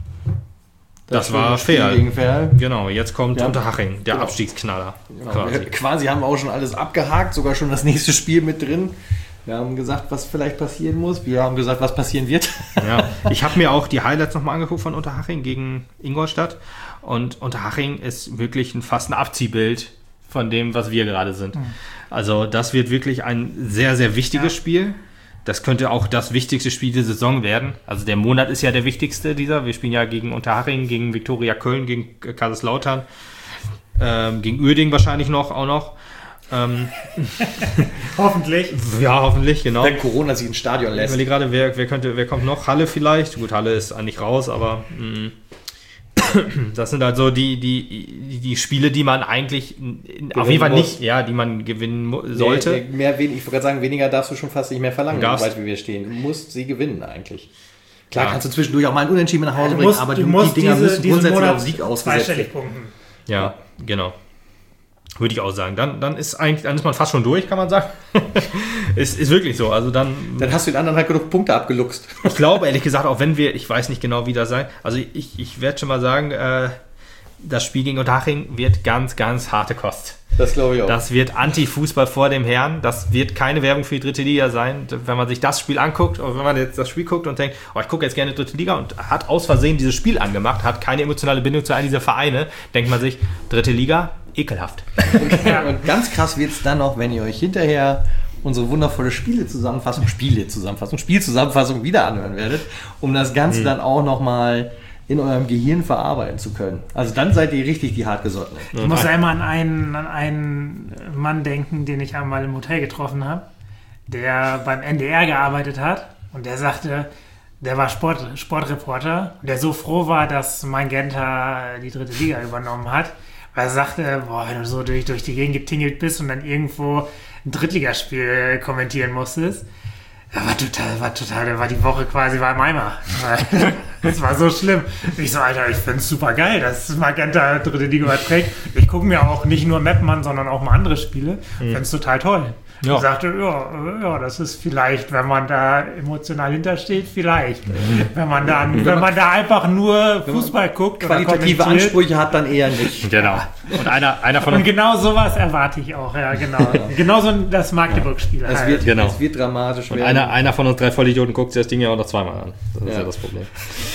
Das war schöne Spiel fair. gegen Ferl. Genau, jetzt kommt Ja. Unterhaching, der Genau. Abstiegsknaller. Genau. Quasi. Wir- Quasi haben wir auch schon alles abgehakt, sogar schon das nächste Spiel mit drin. Wir haben gesagt, was vielleicht passieren muss. Wir haben gesagt, was passieren wird. Ja, ich habe mir auch die Highlights nochmal angeguckt von Unterhaching gegen Ingolstadt. Und Unterhaching ist wirklich ein, fast ein Abziehbild von dem, was wir gerade sind. Also das wird wirklich ein sehr, sehr wichtiges Ja. Spiel. Das könnte auch das wichtigste Spiel der Saison werden. Also der Monat ist ja der wichtigste dieser. Wir spielen ja gegen Unterhaching, gegen Viktoria Köln, gegen Kaiserslautern, ähm, gegen Uerdingen wahrscheinlich noch, auch noch. Ähm, Hoffentlich. ja, hoffentlich, genau. Wenn Corona sich ins Stadion Ich lässt. überlege gerade, wer, wer, könnte, wer kommt noch? Halle vielleicht? Gut, Halle ist eigentlich raus, aber mh, das sind halt so die, die, die Spiele, die man eigentlich in, auf jeden Fall muss. nicht, ja, die man gewinnen mu- sollte. Nee, nee, mehr, wen- ich wollte gerade sagen, weniger darfst du schon fast nicht mehr verlangen, Darfst. soweit wie wir stehen. Du musst sie gewinnen eigentlich. Klar Ja. kannst du zwischendurch auch mal ein Unentschieden nach Hause Du bringen, musst, aber du die, musst die Dinger diese, müssen diesen grundsätzlich Monat auf Sieg ausgesetzt zweistellig werden. punkten. Ja, genau. Würde ich auch sagen. Dann, dann ist eigentlich, dann ist man fast schon durch, kann man sagen. ist, ist wirklich so. Also dann, Dann hast du den anderen halt genug Punkte abgeluchst. ich glaube ehrlich gesagt, auch wenn wir, ich weiß nicht genau, wie das sein. Also ich, ich werde schon mal sagen, äh, das Spiel gegen Unterhaching wird ganz, ganz harte Kost. Das glaube ich auch. Das wird Anti-Fußball vor dem Herrn. Das wird keine Werbung für die dritte Liga sein. Wenn man sich das Spiel anguckt, oder wenn man jetzt das Spiel guckt und denkt, oh, ich gucke jetzt gerne dritte Liga und hat aus Versehen dieses Spiel angemacht, hat keine emotionale Bindung zu einem dieser Vereine, denkt man sich, dritte Liga, ekelhaft. Und ganz krass wird es dann noch, wenn ihr euch hinterher unsere wundervolle Spiele-Zusammenfassung, Spiele-Zusammenfassung, Spielzusammenfassung wieder anhören werdet, um das Ganze dann auch nochmal in eurem Gehirn verarbeiten zu können. Also dann seid ihr richtig die Hartgesottenen. Ich muss ja immer an einen, an einen Mann denken, den ich einmal im Hotel getroffen habe, der beim N D R gearbeitet hat und der sagte, der war Sport, Sportreporter und der so froh war, dass Magenta die dritte Liga übernommen hat, weil er sagte, boah, wenn du so durch, durch die Gegend getingelt bist und dann irgendwo ein Drittligaspiel kommentieren musstest, das war total, war total, da war die Woche quasi war im Eimer. Das war so schlimm. Ich so, Alter, ich find's super geil, dass Magenta dritte Liga überträgt. Ich gucke mir auch nicht nur Mapman, sondern auch mal andere Spiele. Mhm. Find's total toll. Ja. Ich sagte, ja, ja, das ist vielleicht, wenn man da emotional hintersteht, vielleicht. Mhm. Wenn man dann, wenn, wenn man da einfach nur Fußball guckt. Qualitative Ansprüche hat, dann eher nicht. Genau. Und einer, einer von Und genau sowas erwarte ich auch, ja, genau. Genauso das Magdeburg-Spiel. Ja. Es, halt. wird, genau. es wird dramatisch Und werden. einer, einer von uns drei Vollidioten guckt sich das Ding ja auch noch zweimal an. Das ist ja, ja das Problem.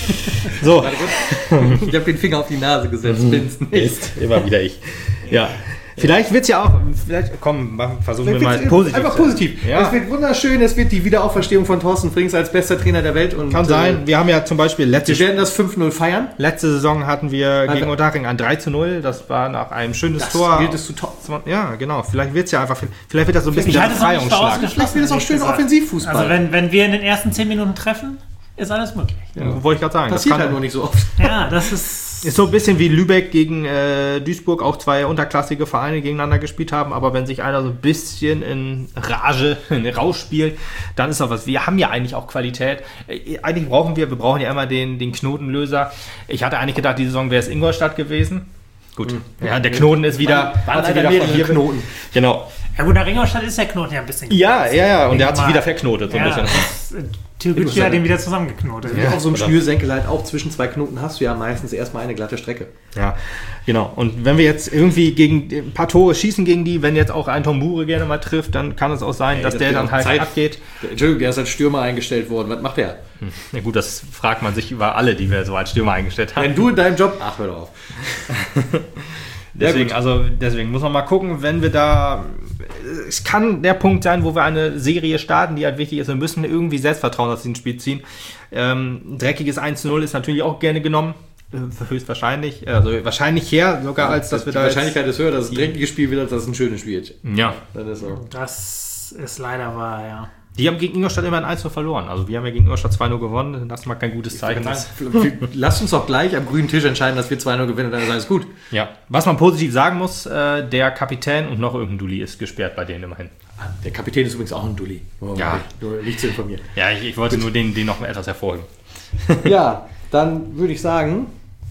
So. Ich habe den Finger auf die Nase gesetzt, bin's nicht. Ist immer wieder ich. Ja. Vielleicht wird es ja auch, vielleicht, komm, versuchen wir mal positiv. Einfach positiv. Ja. Es wird wunderschön, es wird die Wiederauferstehung von Thorsten Frings als bester Trainer der Welt. Und kann sein, wir haben ja zum Beispiel letzte, wir werden das fünf null feiern. Letzte Saison hatten wir also, gegen Unterhaching ein drei zu null, das war nach einem schönes das Tor. Wird es zu top. Ja, genau, vielleicht wird es ja einfach, vielleicht wird das so ein bisschen der Befreiungsschlag. Vielleicht wird es auch schön Offensivfußball. Also wenn, wenn wir in den ersten zehn Minuten treffen, ist alles möglich. Ja. Ja. Wollte ich gerade sagen. Passiert das kann halt nur nicht so oft. Ja, das ist... Ist so ein bisschen wie Lübeck gegen äh, Duisburg, auch zwei unterklassige Vereine gegeneinander gespielt haben, aber wenn sich einer so ein bisschen in Rage, in Rausch spielt, dann ist doch was. Wir haben ja eigentlich auch Qualität. Äh, eigentlich brauchen wir, wir brauchen ja immer den, den Knotenlöser. Ich hatte eigentlich gedacht, die Saison wäre es Ingolstadt gewesen. Gut, mhm. ja, der Knoten ist wieder... Waren also wieder mehrere Knoten. Genau. Ja gut, nach Ingolstadt ist der Knoten ja ein bisschen... Ja, ja, ja, und der hat sich wieder verknotet. So ein ja, bisschen. Türkgücü hat den wieder zusammengeknotet. Ja, auf so einem Schnürsenkel halt auch zwischen zwei Knoten hast du ja meistens erstmal eine glatte Strecke. Ja, genau. Und wenn wir jetzt irgendwie gegen ein paar Tore schießen gegen die, wenn jetzt auch ein Tombure gerne mal trifft, dann kann es auch sein, Ey, dass das der dann halt Zeit. abgeht. Entschuldigung, der ist als Stürmer eingestellt worden. Was macht der? Hm. Ja gut, das fragt man sich über alle, die wir so als Stürmer eingestellt haben. Wenn du in deinem Job... Ach, hör doch auf. Deswegen, also deswegen muss man mal gucken, wenn wir da, es kann der Punkt sein, wo wir eine Serie starten, die halt wichtig ist. Wir müssen irgendwie Selbstvertrauen aus diesem Spiel ziehen. Ähm, ein dreckiges eins zu null ist natürlich auch gerne genommen, äh, höchstwahrscheinlich, also wahrscheinlich her, sogar ja, als dass wir die da... Die Wahrscheinlichkeit ist höher, dass es ein dreckiges Spiel wird, als dass es ein schönes Spiel ist. Ja. Das ist so. Das ist leider wahr, ja. Die haben gegen Ingolstadt immer ein eins zu null verloren. Also wir haben ja gegen Ingolstadt zwei null gewonnen. Das ist mal kein gutes Zeichen. Lasst uns doch gleich am grünen Tisch entscheiden, dass wir zwei null gewinnen, dann ist alles gut. Ja. Was man positiv sagen muss, äh, der Kapitän und noch irgendein Dulli ist gesperrt bei denen immerhin. Der Kapitän ist übrigens auch ein Dulli. Oh, ja. Nur nicht zu informieren. Ja, ich, ich wollte gut. nur den, den noch etwas hervorheben. Ja, dann würde ich sagen,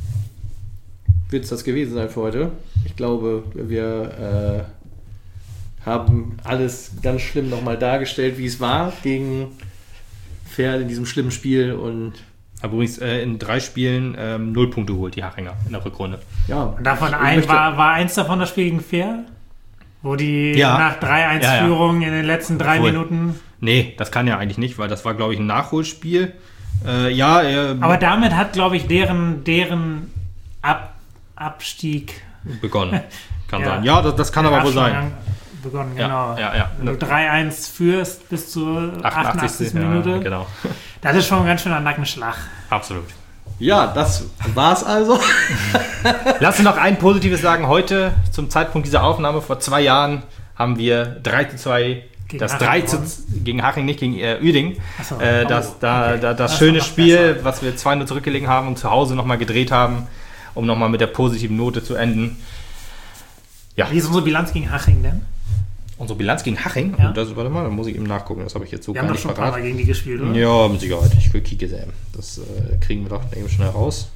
wird es das gewesen sein für heute. Ich glaube, wir... Äh, haben alles ganz schlimm nochmal dargestellt, wie es war gegen Ferl in diesem schlimmen Spiel. Und aber übrigens äh, in drei Spielen ähm, null Punkte geholt, die Hachinger in der Rückrunde. Ja, und davon ein, war, war eins davon das Spiel gegen Ferl? Wo die ja. nach drei eins ja, ja. Führung in den letzten drei Obwohl, Minuten... Nee, das kann ja eigentlich nicht, weil das war, glaube ich, ein Nachholspiel. Äh, ja, äh, aber damit hat, glaube ich, deren, deren Ab, Abstieg... begonnen. Kann ja. sein. Ja, das, das kann aber wohl sein. begonnen, ja, genau. Ja, ja. Wenn du drei eins führst bis zur achtundachtzigsten Ja, Minute, genau. Das ist schon ein ganz schöner Nackenschlag. Absolut. Ja, das war's also. Lass uns noch ein Positives sagen. Heute, zum Zeitpunkt dieser Aufnahme, vor zwei Jahren, haben wir drei zu zwei gegen das drei zu gegen Haching, nicht gegen äh, Uerdingen. So. Äh, das, oh, da, okay. da, das, das schöne Spiel, besser. Was wir zwei null zurückgelegen haben und zu Hause nochmal gedreht haben, um nochmal mit der positiven Note zu enden. Ja. Wie ist unsere Bilanz gegen Haching denn? Unsere Bilanz gegen Haching? Ja. Das, warte mal, da muss ich eben nachgucken. Das habe ich jetzt so wir gar haben nicht doch schon parat. ein paar Mal gegen die gespielt, oder? Ja, mit Sicherheit. Ich will Kike sehen. Das äh, kriegen wir doch eben schnell raus.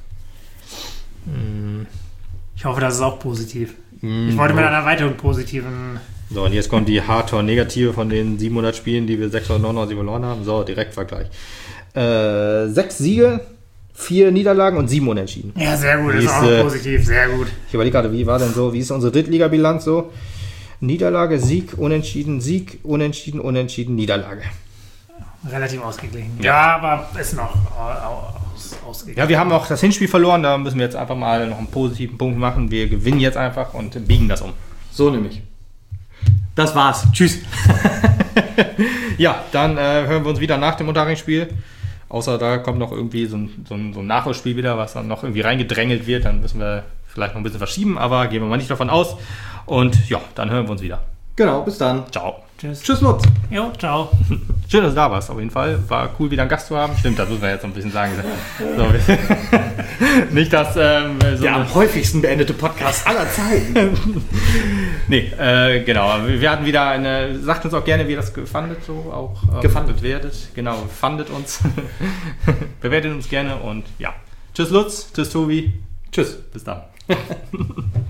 Hm. Ich hoffe, das ist auch positiv. Hm, ich wollte mit einer weiteren positiven... So, und jetzt kommt die Hardcore-Negative von den siebenhundert Spielen, die wir sechshundertneunundneunzig verloren haben. So, Direktvergleich. Äh, sechs Siege, vier Niederlagen und sieben Unentschieden. Ja, sehr gut. Wie ist auch äh, positiv, sehr gut. Ich überlege gerade, wie war denn so, wie ist unsere Drittligabilanz so? Niederlage, Sieg, Unentschieden, Sieg, Unentschieden, Unentschieden, Niederlage. Relativ ausgeglichen. Ja, ja, aber ist noch aus, ausgeglichen. Ja, wir haben auch das Hinspiel verloren, da müssen wir jetzt einfach mal noch einen positiven Punkt machen. Wir gewinnen jetzt einfach und biegen das um. So nämlich. Das war's. Tschüss. Ja, dann äh, hören wir uns wieder nach dem Unterhaching-Spiel Außer da kommt noch irgendwie so ein, so, ein, so ein Nachholspiel wieder, was dann noch irgendwie reingedrängelt wird. Dann müssen wir vielleicht noch ein bisschen verschieben, aber gehen wir mal nicht davon aus. Und ja, dann hören wir uns wieder. Genau, bis dann. Ciao. Tschüss. Tschüss, Lutz. Jo, ciao. Schön, dass du da warst, auf jeden Fall. War cool, wieder einen Gast zu haben. Stimmt, das müssen wir jetzt noch ein bisschen sagen. So, nicht, dass... Ähm, so Der am häufigsten beendete Podcast aller Zeiten. nee, äh, genau. Wir hatten wieder eine... Sagt uns auch gerne, wie ihr das gefandet so auch... Äh, Gefandet. Bewertet. Genau, fandet uns. Bewertet uns gerne und ja. Tschüss, Lutz. Tschüss, Tobi. Tschüss. Bis dann.